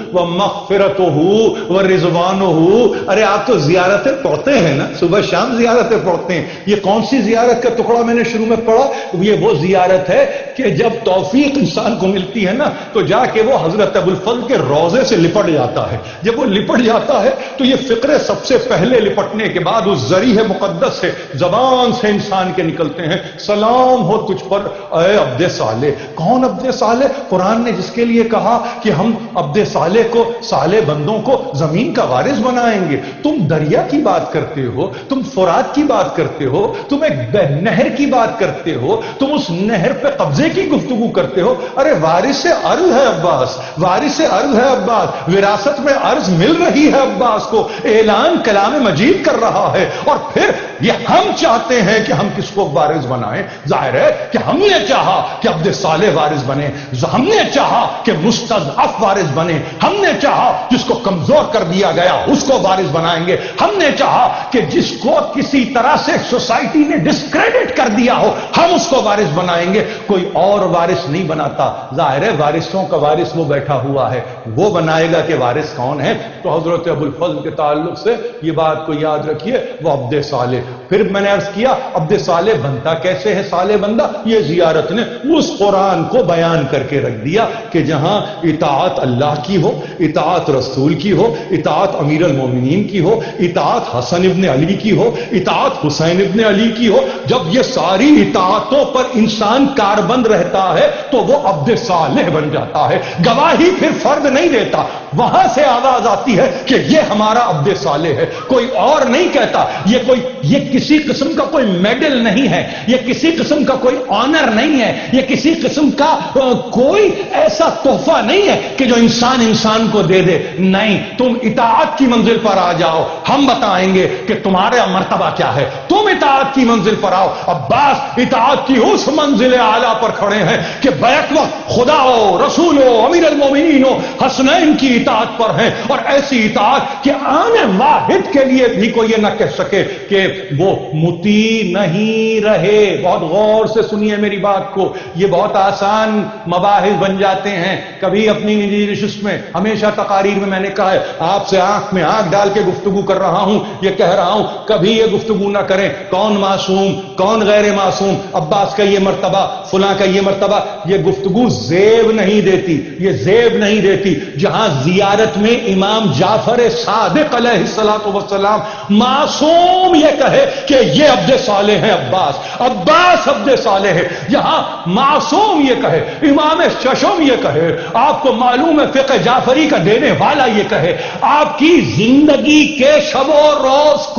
ومغفرتہ ورضوانہ۔ ارے آپ تو زیارتیں پڑھتے ہیں نا، صبح شام زیارتیں پڑھتے ہیں، یہ کون سی زیارت کا ٹکڑا میں نے شروع میں پڑھا؟ یہ وہ زیارت ہے کہ جب توفیق انسان کو ملتی ہے نا تو جا کے وہ حضرت ابو الفضل کے روضے سے لپٹ جاتا ہے۔ جب وہ لپٹ جاتا ہے تو یہ فقرے سب سے پہلے لپٹنے کے بعد اس ذریح مقدس سے زبان سے انسان کے نکلتے ہیں، سلام ہو تجھ پر اے عبد صالح۔ کون عبد صالح؟ قرآن نے جس کے لیے کہا کہ ہم عبد صالح کو، صالح بندوں کو زمین کا وارث بنائیں گے۔ تم دریا کی بات کرتے ہو، تم فرات کی بات کرتے ہو، تم ایک نہر کی بات کرتے ہو، تم اس نہر پہ قبضے کی گفتگو کرتے ہو۔ ارے وارث ارض ہے عباس، وارث ارض ہے عباس، وراثت میں ارض مل رہی ہے عباس کو، اعلان کلام مجید کر رہا ہے۔ اور پھر یہ ہم چاہتے ہیں کہ ہم کس کو وارث بنائیں؟ ظاہر ہے کہ ہم نے چاہا کہ عبد صالح وارث بنے، ہم نے چاہا کہ مستضعف وارث بنے، ہم نے چاہا جس کو کمزور کر دیا گیا اس کو وارث بنائیں گے، ہم نے چاہا کہ جس کو کسی طرح سے سوسائٹی نے ڈسکریڈٹ کر دیا ہو ہم اس کو وارث بنائیں گے، کوئی اور وارث نہیں بناتا۔ ظاہر ہے وارثوں کا وارث وہ بیٹھا ہوا ہے، وہ بنائے گا کہ وارث کون ہے۔ تو حضرت ابو الفضل کے تعلق سے یہ بات کو یاد رکھیے، وہ عبد صالح۔ پھر میں نے عرض کیا عبد صالح بنتا کیسے ہے؟ صالح بندہ یہ زیارت نے اس قرآن کو بیان کر کے رکھ دیا کہ جہاں اطاعت اللہ کی ہو، اطاعت رسول کی ہو، اطاعت امیر المومنین کی ہو، اطاعت حسن ابن علی کی ہو، اطاعت حسین ابن علی کی ہو، جب یہ ساری اطاعتوں پر انسان کاربند رہتا ہے تو وہ عبد صالح بن جاتا ہے۔ گواہی پھر فرد نہیں دیتا، وہاں سے آواز آتی ہے کہ یہ ہمارا عبد صالح ہے، کوئی اور نہیں کہتا۔ یہ کسی قسم کا کوئی میڈل نہیں ہے، یہ کسی قسم کا کوئی آنر نہیں ہے، یہ کسی قسم کا کوئی ایسا تحفہ نہیں ہے کہ جو انسان کو دے دے۔ نہیں، تم اطاعت کی منزل پر آ جاؤ، ہم بتائیں گے کہ تمہارا مرتبہ کیا ہے۔ تم اطاعت کی منزل پر آؤ۔ عباس اطاعت کی اس منزل اعلیٰ پر کھڑے ہیں کہ بیک وقت خدا ہو، رسول ہو، امیر المومنین ہو، حسنین کی اطاعت پر ہیں، اور ایسی اطاعت کہ آنے واحد کے لیے بھی کوئی یہ نہ کہہ سکے کہ وہ مطیع نہیں رہے۔ بہت غور سے سنیے میری بات کو، یہ بہت آسان مباحث بن جاتے ہیں۔ کبھی اپنی نجی نشست میں، ہمیشہ تقاریر میں نے کہا ہے آپ سے آنکھ میں آنکھ ڈال کے گفتگو کر رہا ہوں، یہ کہہ رہا ہوں کبھی یہ گفتگو نہ کریں کون معصوم کون غیر معصوم، عباس کا یہ مرتبہ، فلاں کا یہ مرتبہ۔ یہ گفتگو زیب نہیں دیتی، یہ زیب نہیں دیتی۔ جہاں زیارت میں امام جعفر صادق علیہ الصلوۃ والسلام معصوم یہ کہے کہ یہ عبد صالح ہے عباس عبد صالح ہے، یہاں معصوم یہ کہے، امام ششم یہ کہے، آپ کو معلوم ہے فقہ جعفری کا دینے والا یہ کہے، آپ کی زندگی کے شب و روز کو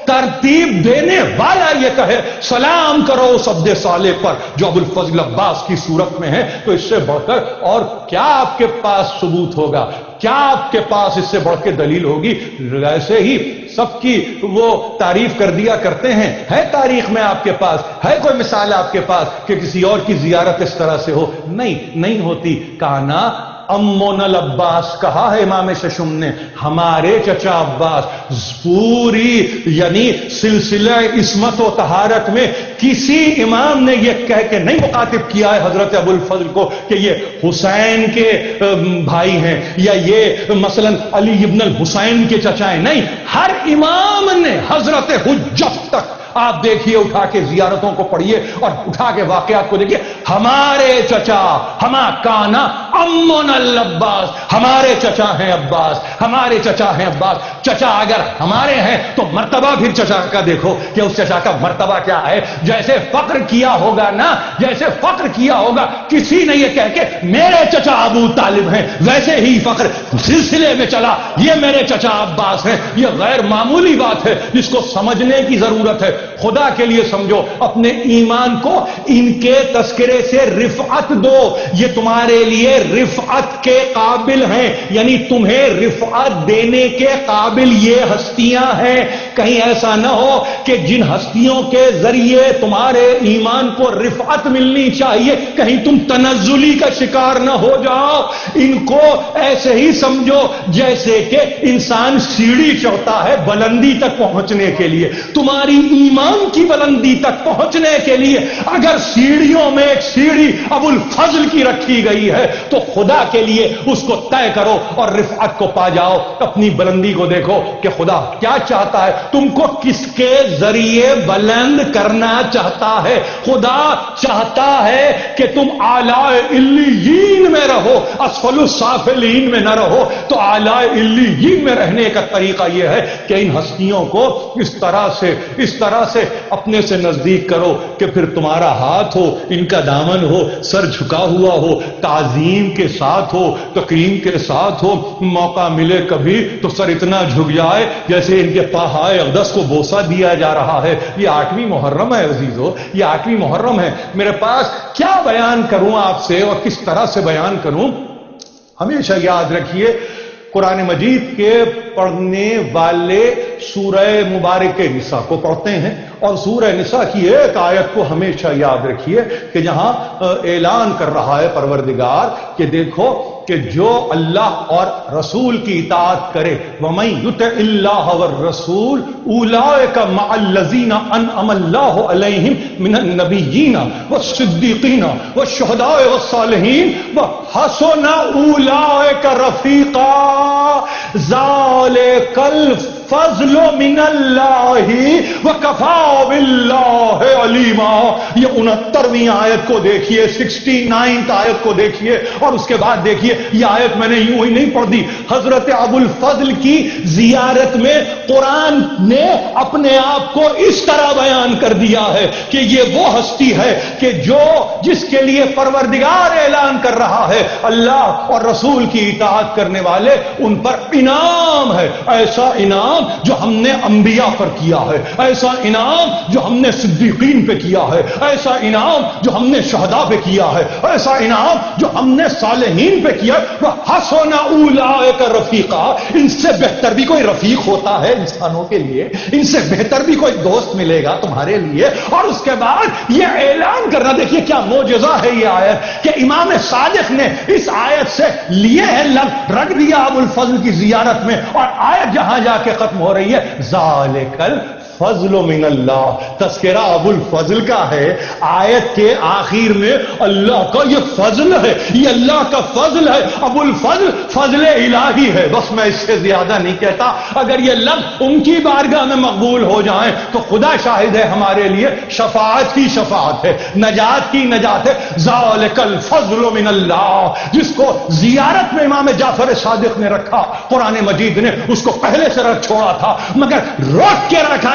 ترتیب دینے والا یہ کہے سلام کرو اس عبد صالح پر جو ابوالفضل عباس کی صورت میں ہے، تو اس سے بڑھ کر اور کیا آپ کے پاس ثبوت ہوگا؟ کیا آپ کے پاس اس سے بڑھ کے دلیل ہوگی؟ ایسے ہی سب کی وہ تعریف کر دیا کرتے ہیں، ہے تاریخ میں آپ کے پاس ہے کوئی مثال آپ کے پاس کہ کسی اور کی زیارت اس طرح سے ہو؟ نہیں ہوتی. کانا امون العباس کہا ہے امام ششم نے، ہمارے چچا عباس پوری یعنی سلسلہ عصمت و طہارت میں کسی امام نے یہ کہہ کے نہیں مخاطب کیا ہے حضرت ابوالفضل کو کہ یہ حسین کے بھائی ہیں یا یہ مثلا علی ابن الحسین کے چچا ہیں. نہیں، ہر امام نے حضرت حجت تک آپ دیکھیے، اٹھا کے زیارتوں کو پڑھیے اور اٹھا کے واقعات کو دیکھیے. ہمارے چچا ہما کانا امون العباس، ہمارے چچا ہیں عباس، ہمارے چچا ہیں عباس. چچا اگر ہمارے ہیں تو مرتبہ پھر چچا کا دیکھو کہ اس چچا کا مرتبہ کیا ہے. جیسے فخر کیا ہوگا نا، جیسے فخر کیا ہوگا کسی نے یہ کہہ کے میرے چچا ابو طالب ہیں، ویسے ہی فخر سلسلے میں چلا یہ میرے چچا عباس ہیں. یہ غیر معمولی بات ہے جس کو سمجھنے کی ضرورت ہے. خدا کے لیے سمجھو، اپنے ایمان کو ان کے تذکرے سے رفعت دو. یہ تمہارے لیے رفعت کے قابل ہیں، یعنی تمہیں رفعت دینے کے قابل یہ ہستیاں ہیں. کہیں ایسا نہ ہو کہ جن ہستیوں کے ذریعے تمہارے ایمان کو رفعت ملنی چاہیے کہیں تم تنزلی کا شکار نہ ہو جاؤ. ان کو ایسے ہی سمجھو جیسے کہ انسان سیڑھی چڑھتا ہے بلندی تک پہنچنے کے لیے. تمہاری ایمان کی بلندی تک پہنچنے کے لیے اگر سیڑھیوں میں ایک سیڑھی ابوالفضل کی رکھی گئی ہے تو خدا کے لیے اس کو طے کرو اور رفعت کو پا جاؤ. اپنی بلندی کو دیکھو کہ خدا کیا چاہتا ہے، تم کو کس کے ذریعے بلند کرنا چاہتا ہے. خدا چاہتا ہے کہ تم اعلی علیین میں رہو، اسفل السافلین میں نہ رہو. تو اعلی علیین میں رہنے کا طریقہ یہ ہے کہ ان ہستیوں کو اس طرح سے اپنے سے نزدیک کرو کہ پھر تمہارا ہاتھ ہو، ان کا دامن ہو، سر جھکا ہوا ہو، تعظیم کے ساتھ ہو، تکریم کے ساتھ ہو. موقع ملے کبھی تو سر اتنا جھک جائے جیسے ان کے پاہائے اقدس کو بوسہ دیا جا رہا ہے. یہ 8ویں محرم ہے عزیزو، یہ 8ویں محرم ہے. میرے پاس کیا بیان کروں آپ سے اور کس طرح سے بیان کروں؟ ہمیشہ یاد رکھیے، قرآن مجید کے پڑھنے والے سورہ مبارک نساء کو پڑھتے ہیں اور سورہ نساء کی ایک آیت کو ہمیشہ یاد رکھیے کہ جہاں اعلان کر رہا ہے پروردگار کہ دیکھو کہ جو اللہ اور رسول کی اطاعت کرے وَمَن يُطِعِ اللَّهَ وَالرَّسُولَ أُولَٰئِكَ مَعَ الَّذِينَ أَنْعَمَ اللَّهُ عَلَيْهِمْ مِنَ النَّبِيِّينَ وَالصِّدِّيقِينَ وَالشُّهَدَاءِ وَالصَّالِحِينَ وَحَسُنَ أُولَٰئِكَ رَفِيقًا ذَلِكَ الْفَضْلُ مِنَ اللَّهِ وَكَفَىٰ بِاللَّهِ عَلِيمًا. یہ 69ویں آیت کو دیکھیے، 69th آیت کو دیکھیے اور اس کے بعد دیکھیے یہ آیت میں نے یوں ہی نہیں پڑھ دی. حضرت ابوالفضل کی زیارت میں قرآن نے اپنے آپ کو اس طرح بیان کر دیا ہے کہ یہ وہ ہستی ہے کہ جس کے لیے پروردگار اعلان کر رہا ہے اللہ اور رسول کی اطاعت کرنے والے ان پر انعام ہے. ایسا انعام جو ہم نے انبیاء پر کیا ہے، ایسا انعام جو ہم نے صدیقین پہ کیا ہے، ایسا انعام جو ہم نے شہداء پہ کیا ہے، ایسا انعام جو ہم نے صالحین پہ کیا. وَحَسُنَ أُولَٰئِكَ رَفِيقًا. ان سے بہتر بھی کوئی رفیق ہوتا ہے انسانوں کے لیے، ان سے بہتر بھی کوئی دوست ملے گا تمہارے لیے. اور اس کے بعد یہ اعلان کرنا، دیکھیے کیا معجزہ ہے یہ آیت کہ امام صادق نے اس آیت سے لیے ہیں رکھ دیا ابوالفضل کی زیارت میں اور آیت جہاں جا کے ختم ہو رہی ہے ذالک الفضل من اللہ. تذکرہ ابوالفضل کا ہے، آیت کے آخر میں اللہ کا یہ فضل ہے، یہ اللہ کا فضل ہے. ابوالفضل فضل الہی ہے، بس میں اس سے زیادہ نہیں کہتا. اگر یہ لفظ ان کی بارگاہ میں مقبول ہو جائیں تو خدا شاہد ہے ہمارے لیے شفاعت کی شفاعت ہے، نجات کی نجات ہے. ذالک الفضل من اللہ. جس کو زیارت میں امام جعفر صادق نے رکھا، قرآن مجید نے اس کو پہلے سے رکھ چھوڑا تھا مگر روک کے رکھا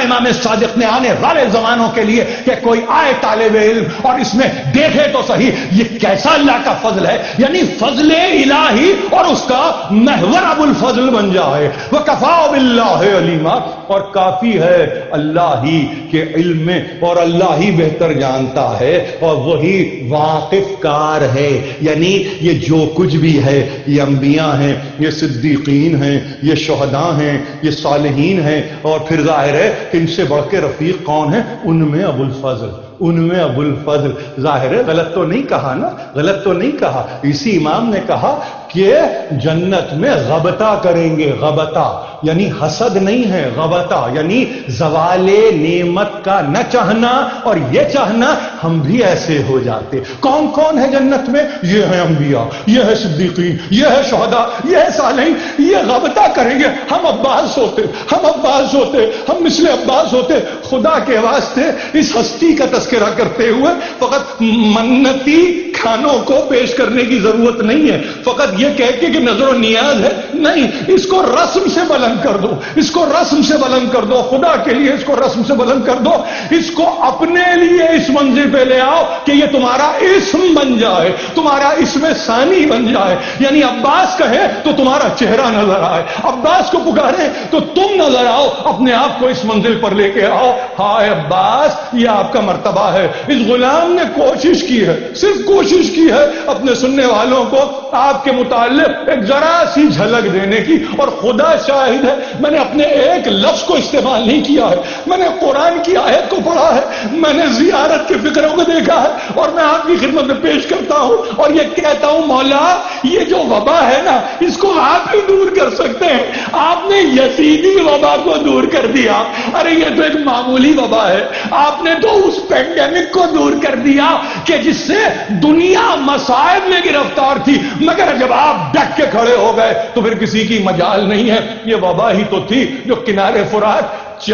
امام صادق نے آنے والے زمانوں کے لیے کہ کوئی آئے طالب علم اور اس میں دیکھے تو صحیح یہ کیسا اللہ کا فضل ہے، یعنی فضل الہی اور اس کا محور ابو الفضل بن جائے. وَكَفَى بِاللَّهِ عَلِيمًا، اور کافی ہے اللہ ہی کے علم میں، اور اللہ ہی بہتر جانتا ہے اور وہی واقف کار ہے. یعنی یہ جو کچھ بھی ہے، یہ انبیاء ہیں، یہ صدیقین ہیں، یہ شہداء ہیں، یہ صالحین ہیں، اور پھر ظاہر ہے کہ ان سے بڑھ کے رفیق کون ہے؟ ان میں ابو الفضل، ان میں ابو الفضل. ظاہر ہے غلط تو نہیں کہا نا، غلط تو نہیں کہا. اسی امام نے کہا کہ جنت میں غبطہ کریں گے، غبطہ یعنی حسد نہیں ہے، غبطہ یعنی زوال نعمت کا نہ چاہنا اور یہ چاہنا ہم بھی ایسے ہو جاتے. کون کون ہے جنت میں؟ یہ ہے انبیاء، یہ ہے صدیقین، یہ ہے شہداء، یہ ہے صالحین. یہ غبطہ کریں گے ہم عباس ہوتے، ہم عباس ہوتے، ہم مثل عباس ہوتے. خدا کے واسطے اس ہستی کا تذکرہ کرتے ہوئے فقط منتی کھانوں کو پیش کرنے کی ضرورت نہیں ہے، فقط یہ کہہ کے کہ نظر و نیاز ہے نہیں، اس کو رسم سے بلند کر دو، اس کو رسم سے بلند کر دو، خدا کے لیے اس کو رسم سے بلند کر دو. اس کو اپنے لیے اس منزل پہ لے آؤ کہ یہ تمہارا اسم بن جائے، تمہارا اسم ثانی بن جائے. یعنی عباس کہے تو تمہارا چہرہ نظر آئے، عباس کو پکارے تو تم نظر آؤ، اپنے آپ کو اس منزل پر لے کے آؤ. ہائے عباس، یہ آپ کا مرتبہ ہے. اس غلام نے کوشش کی ہے، صرف کوشش کی ہے اپنے سننے والوں کو آپ کے متعلق ایک ذرا سی جھلک دینے کی. اور خدا شاہد ہے میں نے اپنے ایک لفظ کو استعمال نہیں کیا ہے، میں نے قرآن کی آیت کو پڑھا ہے، میں نے زیارت کے فکروں کو دیکھا ہے، اور میں آپ کی خدمت میں پیش کرتا ہوں اور یہ کہتا ہوں مولا یہ جو وبا ہے نا اس کو آپ ہی دور کر سکتے ہیں. آپ نے یزیدی وبا کو دور کر دیا. ارے یہ تو ایک معمولی وبا ہے، آپ نے تو اس پینڈیمک کو دور کر دیا کہ جس سے دنیا مصائب میں گرفتار تھی، مگر جب آپ ڈٹ کے کھڑے ہو گئے تو پھر کسی کی مجال نہیں ہے. یہ وبا ہی تو تھی جو کنارے فرات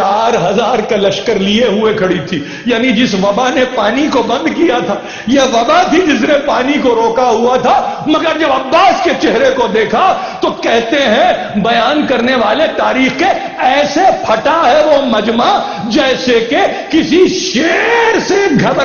4000 کا لشکر لیے ہوئے کھڑی تھی. یعنی جس وبا نے پانی کو بند کیا تھا یہ وبا تھی جس نے پانی کو روکا ہوا تھا. مگر جب عباس کے چہرے کو دیکھا تو کہتے ہیں بیان کرنے والے تاریخ کے ایسے پھٹا ہے وہ مجمع جیسے کہ کسی شیر سے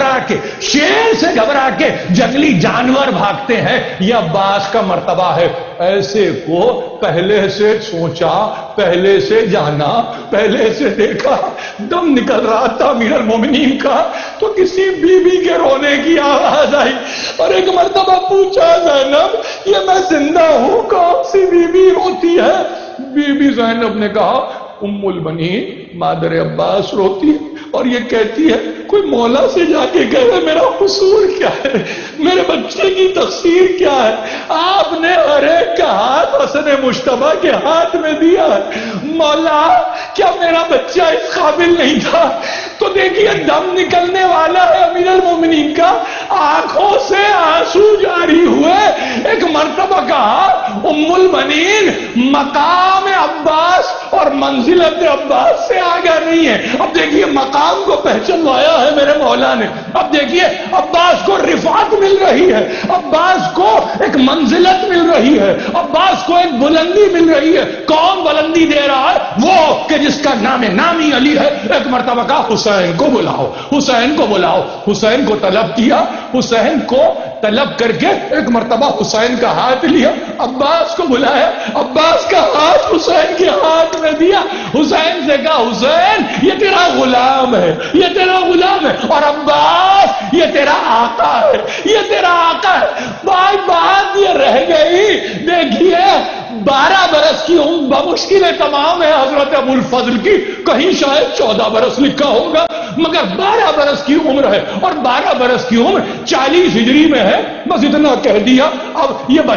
گھبرا کے جنگلی جانور بھاگتے ہیں. یہ عباس کا مرتبہ ہے. ایسے کو پہلے سے سوچا، پہلے سے جانا، پہلے سے دیکھا. دم نکل رہا تھا امیر المومنین کا تو کسی بی بی کے رونے کی آواز آئی اور ایک مرتبہ پوچھا زینب یہ میں زندہ ہوں کون سی بی بی روتی ہے؟ بی بی زینب نے کہا ام البنین مادر عباس روتی ہے اور یہ کہتی ہے کوئی مولا سے جا کے کہے میرا قصور کیا ہے، میرے بچے کی تقصیر کیا ہے. آپ نے ہر ایک کا ہاتھ حسن مشتبہ کے ہاتھ میں دیا ہے. مولا کیا میرا بچہ اس قابل نہیں تھا؟ تو دیکھیے دم نکلنے والا ہے امیر المومنین کا، آنکھوں سے آنسو جاری ہوئے. ایک مرتبہ کہا ام البنین مقام عباس اور منزلت عباس سے آگے نہیں ہے. اب دیکھیے مقام کو پہچنوایا ہے میرے مولا نے. اب دیکھیے عباس کو رفعت مل رہی ہے، عباس کو ایک منزلت مل رہی ہے، عباس کو ایک بلندی مل رہی ہے. کون بلندی دے رہا ہے؟ وہ کہ جس کا نام نامی علی ہے. ایک مرتبہ کہا حسین کو بلاؤ، حسین کو بلاؤ. حسین کو طلب کیا، حسین کو طلب کر کے ایک مرتبہ حسین کا ہاتھ لیا، عباس کو بلایا، عباس کا ہاتھ حسین کے ہاتھ میں دیا. حسین سے کہا حسین یہ تیرا غلام ہے، یہ تیرا غلام ہے، اور عباس یہ تیرا آقا ہے، یہ تیرا آقا ہے. بات یہ رہ گئی. دیکھیے 12 برس کی عمر بمشکل تمام ہے حضرت ابو الفضل کی، کہیں شاید 14 برس لکھا ہوگا، مگر 12 برس کی عمر ہے. اور 12 برس کی عمر 40 ہجری میں ہے. بس اتنا کہہ دیا. اب یہ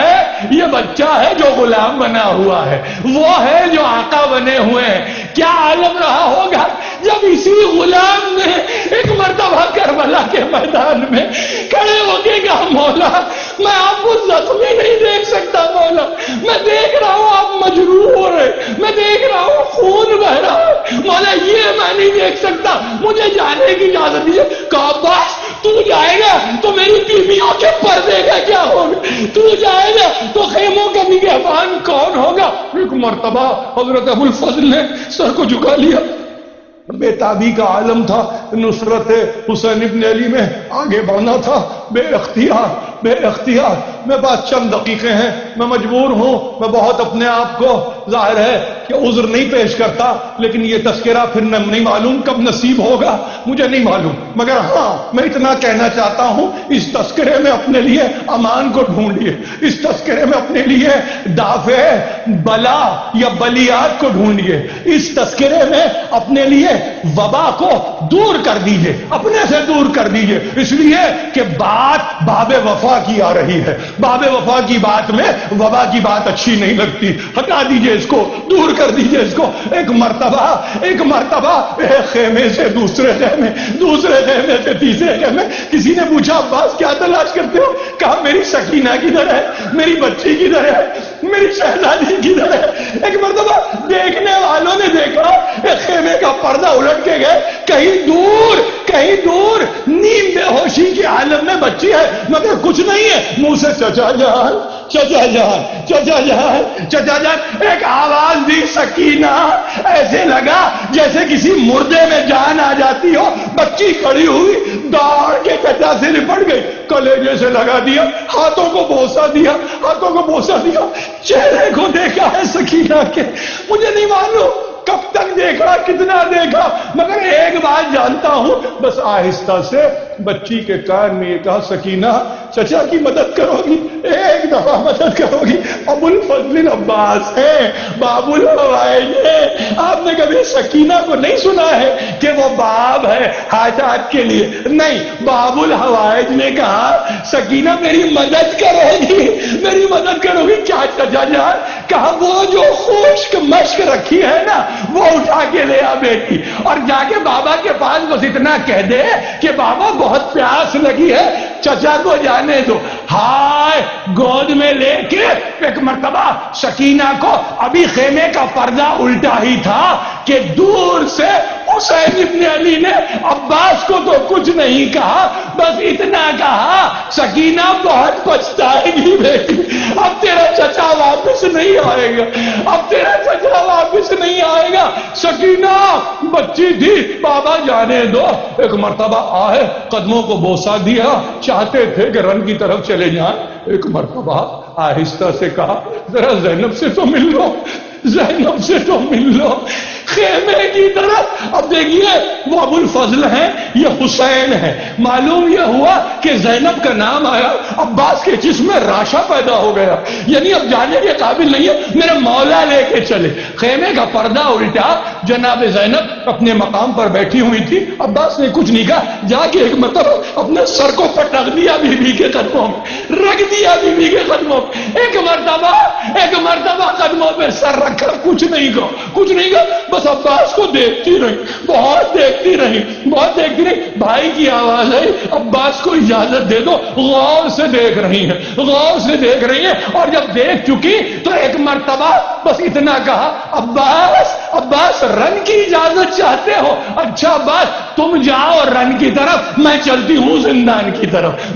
بچہ ہے جو غلام بنا ہوا ہے، وہ ہے جو آقا بنے ہوئے ہیں. کیا عالم رہا ہوگا جب اسی غلام نے ایک مرتبہ کربلا کے میدان میں کھڑے ہو کے کہا مولا میں آپ کو زخمی نہیں دیکھ سکتا، مولا میں دیکھ رہا ہوں آپ مجروح ہو رہے، میں دیکھ رہا ہوں خون بہ رہا ہے، مولا یہ میں نہیں دیکھ سکتا، مجھے جانے کی اجازت دیجیے. کہا بس تو جائے گا تو میری بیویوں کے پردے کا کیا ہوگا؟ تو جائے گا تو خیموں کا نگہبان کون ہوگا؟ ایک مرتبہ حضرت ابو الفضل نے سر کو جھکا لیا. بے تابی کا عالم تھا، نصرت حسین ابن علی میں آگے بڑھنا تھا، بے اختیار میں بات چند دقیقے ہیں، میں مجبور ہوں، میں بہت اپنے آپ کو ظاہر ہے کہ عذر نہیں پیش کرتا، لیکن یہ تذکرہ پھر نہیں معلوم کب نصیب ہوگا، مجھے نہیں معلوم، مگر ہاں میں اتنا کہنا چاہتا ہوں، اس تذکرے میں اپنے لیے امان کو ڈھونڈیے، اس تذکرے میں اپنے لیے دافع بلا یا بلیات کو ڈھونڈیے، اس تذکرے میں اپنے لیے وبا کو دور کر دیجئے، اپنے سے دور کر دیجئے، اس لیے کہ بات باب وفا کی آ رہی ہے، باب وفا کی بات میں وبا کی بات اچھی نہیں لگتی، ہٹا دیجئے اس کو، دور کر دیجئے اس کو۔ ایک مرتبہ ایک خیمے سے دوسرے خیمے سے تیسرے خیمے، کسی نے پوچھا عباس کیا تلاش کرتے ہو؟ کہا میری سکینہ کدھر ہے، میری بچی کدھر ہے، میری شہزادی کدھر ہے؟ ایک مرتبہ دیکھنے والوں نے دیکھا ایک خیمے کا پردہ الٹ کے گئے، کہیں دور نیم بے ہوشی کے عالم میں بچی ہے، مگر کچھ نہیں ہے، منہ سے چچا جان ایک آواز دی، سکینہ، ایسے لگا جیسے کسی مردے میں جان آ جاتی ہو، بچی کھڑی ہوئی دوڑ کے چچا سے لپٹ گئی، کلیجے سے لگا دیا، ہاتھوں کو بوسا دیا، چہرے کو دیکھا ہے سکینہ کے، مجھے نہیں معلوم کب تک دیکھا، کتنا دیکھا، مگر ایک بات جانتا ہوں، بس آہستہ سے بچی کے کان میں یہ کہا، سکینہ چچا کی مدد کرو گی، ایک دفعہ مدد کرو گی، ابو الفضل عباس ہے، باب الحوائج ہے۔ آپ نے کبھی سکینہ کو نہیں سنا ہے کہ وہ باب ہے حاجات کے لیے؟ نہیں، باب الحوائج نے کہا سکینہ میری مدد کرو گی، کیا چچا جان؟ کہا وہ جو خشک مشک رکھی ہے نا وہ اٹھا کے لے آ بیٹی، اور جا کے بابا کے پاس بس اتنا کہہ دے کہ بابا بہت پیاس لگی ہے، چچا کو جانے دو۔ ہائے، گود میں لے کے ایک مرتبہ سکینہ کو ابھی خیمے کا پردہ الٹا ہی تھا کہ دور سے حسین ابن علی نے عباس کو تو کچھ نہیں کہا، بس اتنا کہا، سکینہ بہت پچھتائے گی بیٹی، اب تیرا چچا واپس نہیں آئے گا، سکینہ بچی تھی، بابا جانے دو۔ ایک مرتبہ آئے، قدموں کو بوسا دیا، چاہتے تھے کہ رن کی طرف چلے جائیں، ایک مرتبہ آہستہ سے کہا ذرا زینب سے تو مل لو، خیمے کی طرف۔ اب دیکھیے وہ ابو الفضل ہیں، یہ حسین ہے، معلوم یہ ہوا کہ زینب کا نام آیا، عباس کے جسم میں راشا پیدا ہو گیا، یعنی اب جانے کے قابل نہیں ہے، میرے مولا لے کے چلے۔ خیمے کا پردہ الٹا، جناب زینب اپنے مقام پر بیٹھی ہوئی تھی، عباس نے کچھ نہیں کہا، جا کے ایک مرتبہ اپنے سر کو پٹک دیا بی بی کے قدموں میں، رکھ دیا بی بی کے قدموں میں، ایک مرتبہ قدموں پہ سر رکھا، کچھ نہیں کہا، بس عباس کو دیکھتی رہی، بہت دیکھتی رہی۔ بھائی کی آواز ہے، عباس کو اجازت دے دو، غور سے دیکھ رہی ہیں، اور جب دیکھ چکی تو ایک مرتبہ بس اتنا کہا، عباس رن کی اجازت چاہتے ہو؟ اچھا عباس تم جاؤ رن کی طرف، میں چلتی ہوں زندان کی طرف۔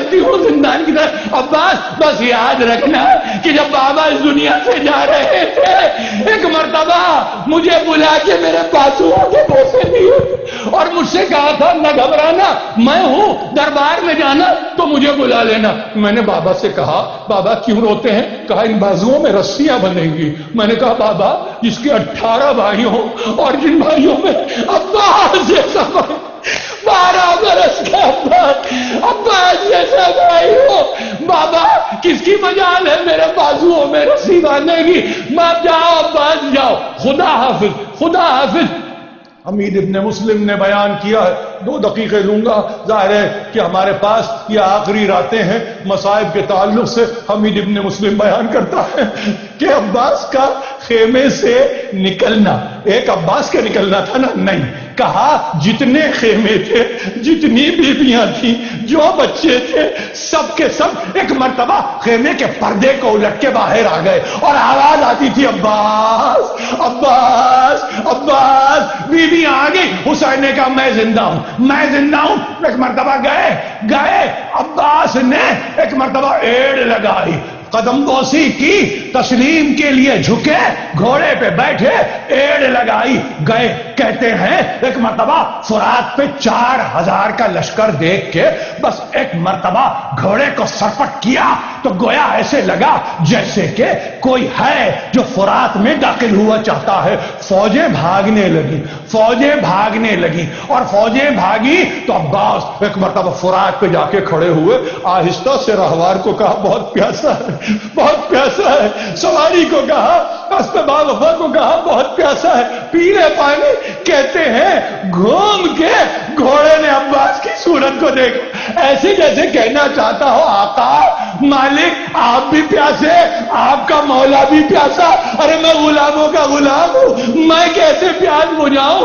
عباس بس یاد رکھنا کہ جب بابا اس دنیا سے جا رہے تھے، ایک مرتبہ مجھے بلا کے میرے بازوؤں کے بوسے دیے اور مجھ سے کہا تھا نہ گھبرانا، میں ہوں، دربار میں جانا تو مجھے بلا لینا۔ میں نے بابا سے کہا بابا کیوں روتے ہیں؟ کہا ان بازوؤں میں رسیاں بندھیں گی۔ میں نے کہا بابا جس کے 18 بھائی ہوں اور جن بھائیوں میں عباس جیسا 12 برس کا عباس جیسا بھائی ہو، بابا کس کی مجال ہے میرے بازوؤں میں رسی باندھے گی؟ باپ جاؤ عباس جاؤ، خدا حافظ۔ حمید ابن مسلم نے بیان کیا ہے، 2 دقیقے لوں گا، ظاہر ہے کہ ہمارے پاس یہ آخری راتیں ہیں، مصائب کے تعلق سے حمید ابن مسلم بیان کرتا ہے کہ عباس کا خیمے سے نکلنا، ایک عباس کا نکلنا تھا نا، نہیں، کہا جتنے خیمے تھے، جتنی بیویاں تھیں، جو بچے تھے، سب کے سب ایک مرتبہ خیمے کے پردے کو الٹ کے باہر آ گئے اور آواز آتی تھی عباس عباس عباس۔ بیوی آ گئی، حسین نے کہا میں زندہ ہوں۔ ایک مرتبہ گئے عباس نے ایک مرتبہ ایڑ لگائی، قدم بوسی کی، تسلیم کے لیے جھکے، گھوڑے پہ بیٹھے، ایڑ لگائی، گئے کہتے ہیں ایک مرتبہ فرات پہ 4000 کا لشکر دیکھ کے بس ایک مرتبہ گھوڑے کو سرپٹ کیا تو گویا ایسے لگا جیسے کہ کوئی ہے جو فرات میں داخل ہوا چاہتا ہے. فوجیں بھاگنے لگی، فوجیں بھاگنے لگی، اور فوجیں بھاگی تو عباس ایک مرتبہ فرات پہ جا کے کھڑے ہوئے، آہستہ سے راہوار کو کہا بہت پیاسا ہے، بہت پیاسا ہے. سواری کو کہا، اسپہ باوفا کو کہا بہت پیاسا ہے، پی لے پانی. کہتے ہیں گھوم کے گھوڑے نے عباس کی صورت کو دیکھا، ایسے جیسے کہنا چاہتا ہو آقا مالک آپ بھی پیاسے، آپ کا مولا بھی پیاسا، ارے میں غلاموں کا غلام ہوں، میں کیسے پیاس بجھاؤں.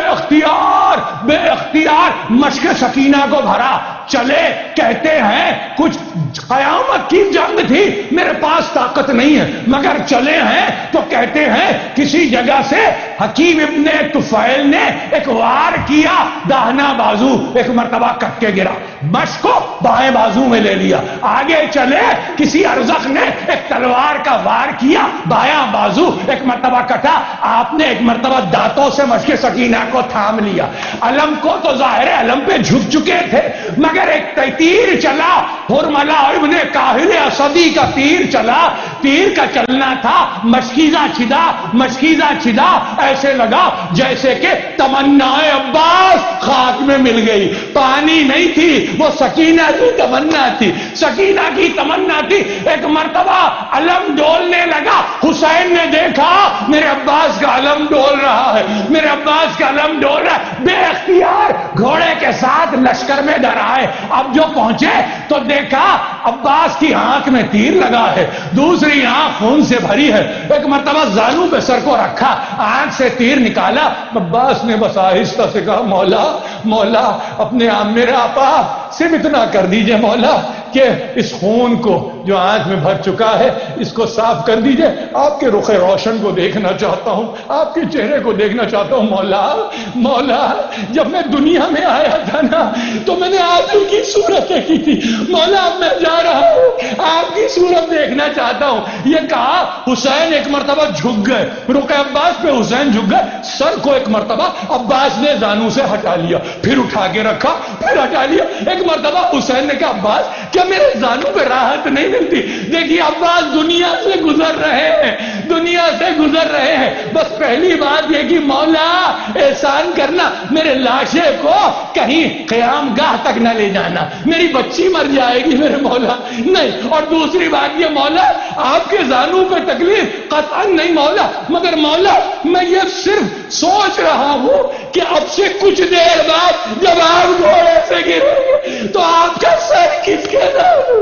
بے اختیار مشق سکینہ کو بھرا چلے. کہتے ہیں کچھ قیامت کی جنگ تھی، میرے پاس طاقت نہیں ہے مگر چلے ہیں. تو کہتے ہیں کسی جگہ سے حکیم ابن طفیل نے ایک وار کیا، داہنا بازو ایک مرتبہ کٹ کے گرا، مشق کو بائیں بازو میں لے لیا. آگے چلے کسی ارزخ نے ایک تلوار کا وار کیا، بایاں بازو ایک مرتبہ کٹا. آپ نے ایک مرتبہ دانتوں سے مشق سکینہ کو تھام لیا. علم کو تو ظاہر ہے علم پہ جھک چکے تھے مگر ایک تیر چلا، حرملہ ابن کاہل اسدی کا تیر چلا. تیر کا چلنا تھا، مشکیزہ چھدا، مشکیزہ چھدا. ایسے لگا جیسے کہ تمنا عباس خاک میں مل گئی. پانی نہیں تھی، وہ سکینہ کی تمنا تھی، سکینہ کی تمنا تھی. ایک مرتبہ علم ڈولنے لگا. حسین نے دیکھا میرے عباس کا علم ڈول رہا ہے، میرے عباس کا علم ڈول رہا ہے. بے اختیار گھوڑے کے ساتھ لشکر میں ڈر آئے. اب جو پہنچے تو دیکھا عباس کی آنکھ میں تیر لگا ہے، دوسری آنکھ خون سے بھری ہے. ایک مرتبہ زانو پہ سر کو رکھا، آنکھ سے تیر نکالا. عباس نے بس آہستہ سے کہا مولا مولا اپنے میرے آپا صرف اتنا کر دیجئے مولا کہ اس خون کو جو آنکھ میں بھر چکا ہے اس کو صاف کر دیجئے. آپ کے رخ روشن کو دیکھنا چاہتا ہوں، آپ کے چہرے کو دیکھنا چاہتا ہوں. مولا مولا جب میں دنیا میں آیا تھا نا تو میں نے آپ کی صورت دیکھی تھی، مولا اب میں جا رہا ہوں آپ کی صورت دیکھنا چاہتا ہوں. یہ کہا حسین ایک مرتبہ جھک گئے، رخ عباس پہ حسین جھک گئے. سر کو ایک مرتبہ عباس نے زانو سے ہٹا لیا، پھر اٹھا کے رکھا، پھر ہٹا لیا. ایک مرتبہ حسین نے کہا عباس کیا میرے زانو پہ راحت نہیں ملتی؟ دیکھیے عباس دنیا سے گزر رہے ہیں، دنیا سے گزر رہے ہیں. بس پہلی بات یہ کہ مولا احسان کرنا، میرے لاشے کو کہیں قیام گاہ تک نہ لے جانا، میری بچی مر جائے گی میرے مولا. نہیں، اور دوسری بات یہ مولا آپ کے زانو پہ تکلیف قطعاً نہیں مولا، مگر مولا میں یہ صرف سوچ رہا ہوں کہ اب سے کچھ دیر بعد جب آپ گھوڑے سے گریں گے تو آپ کا سر کس کے نام؟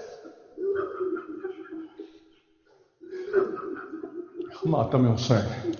ماتم حسین.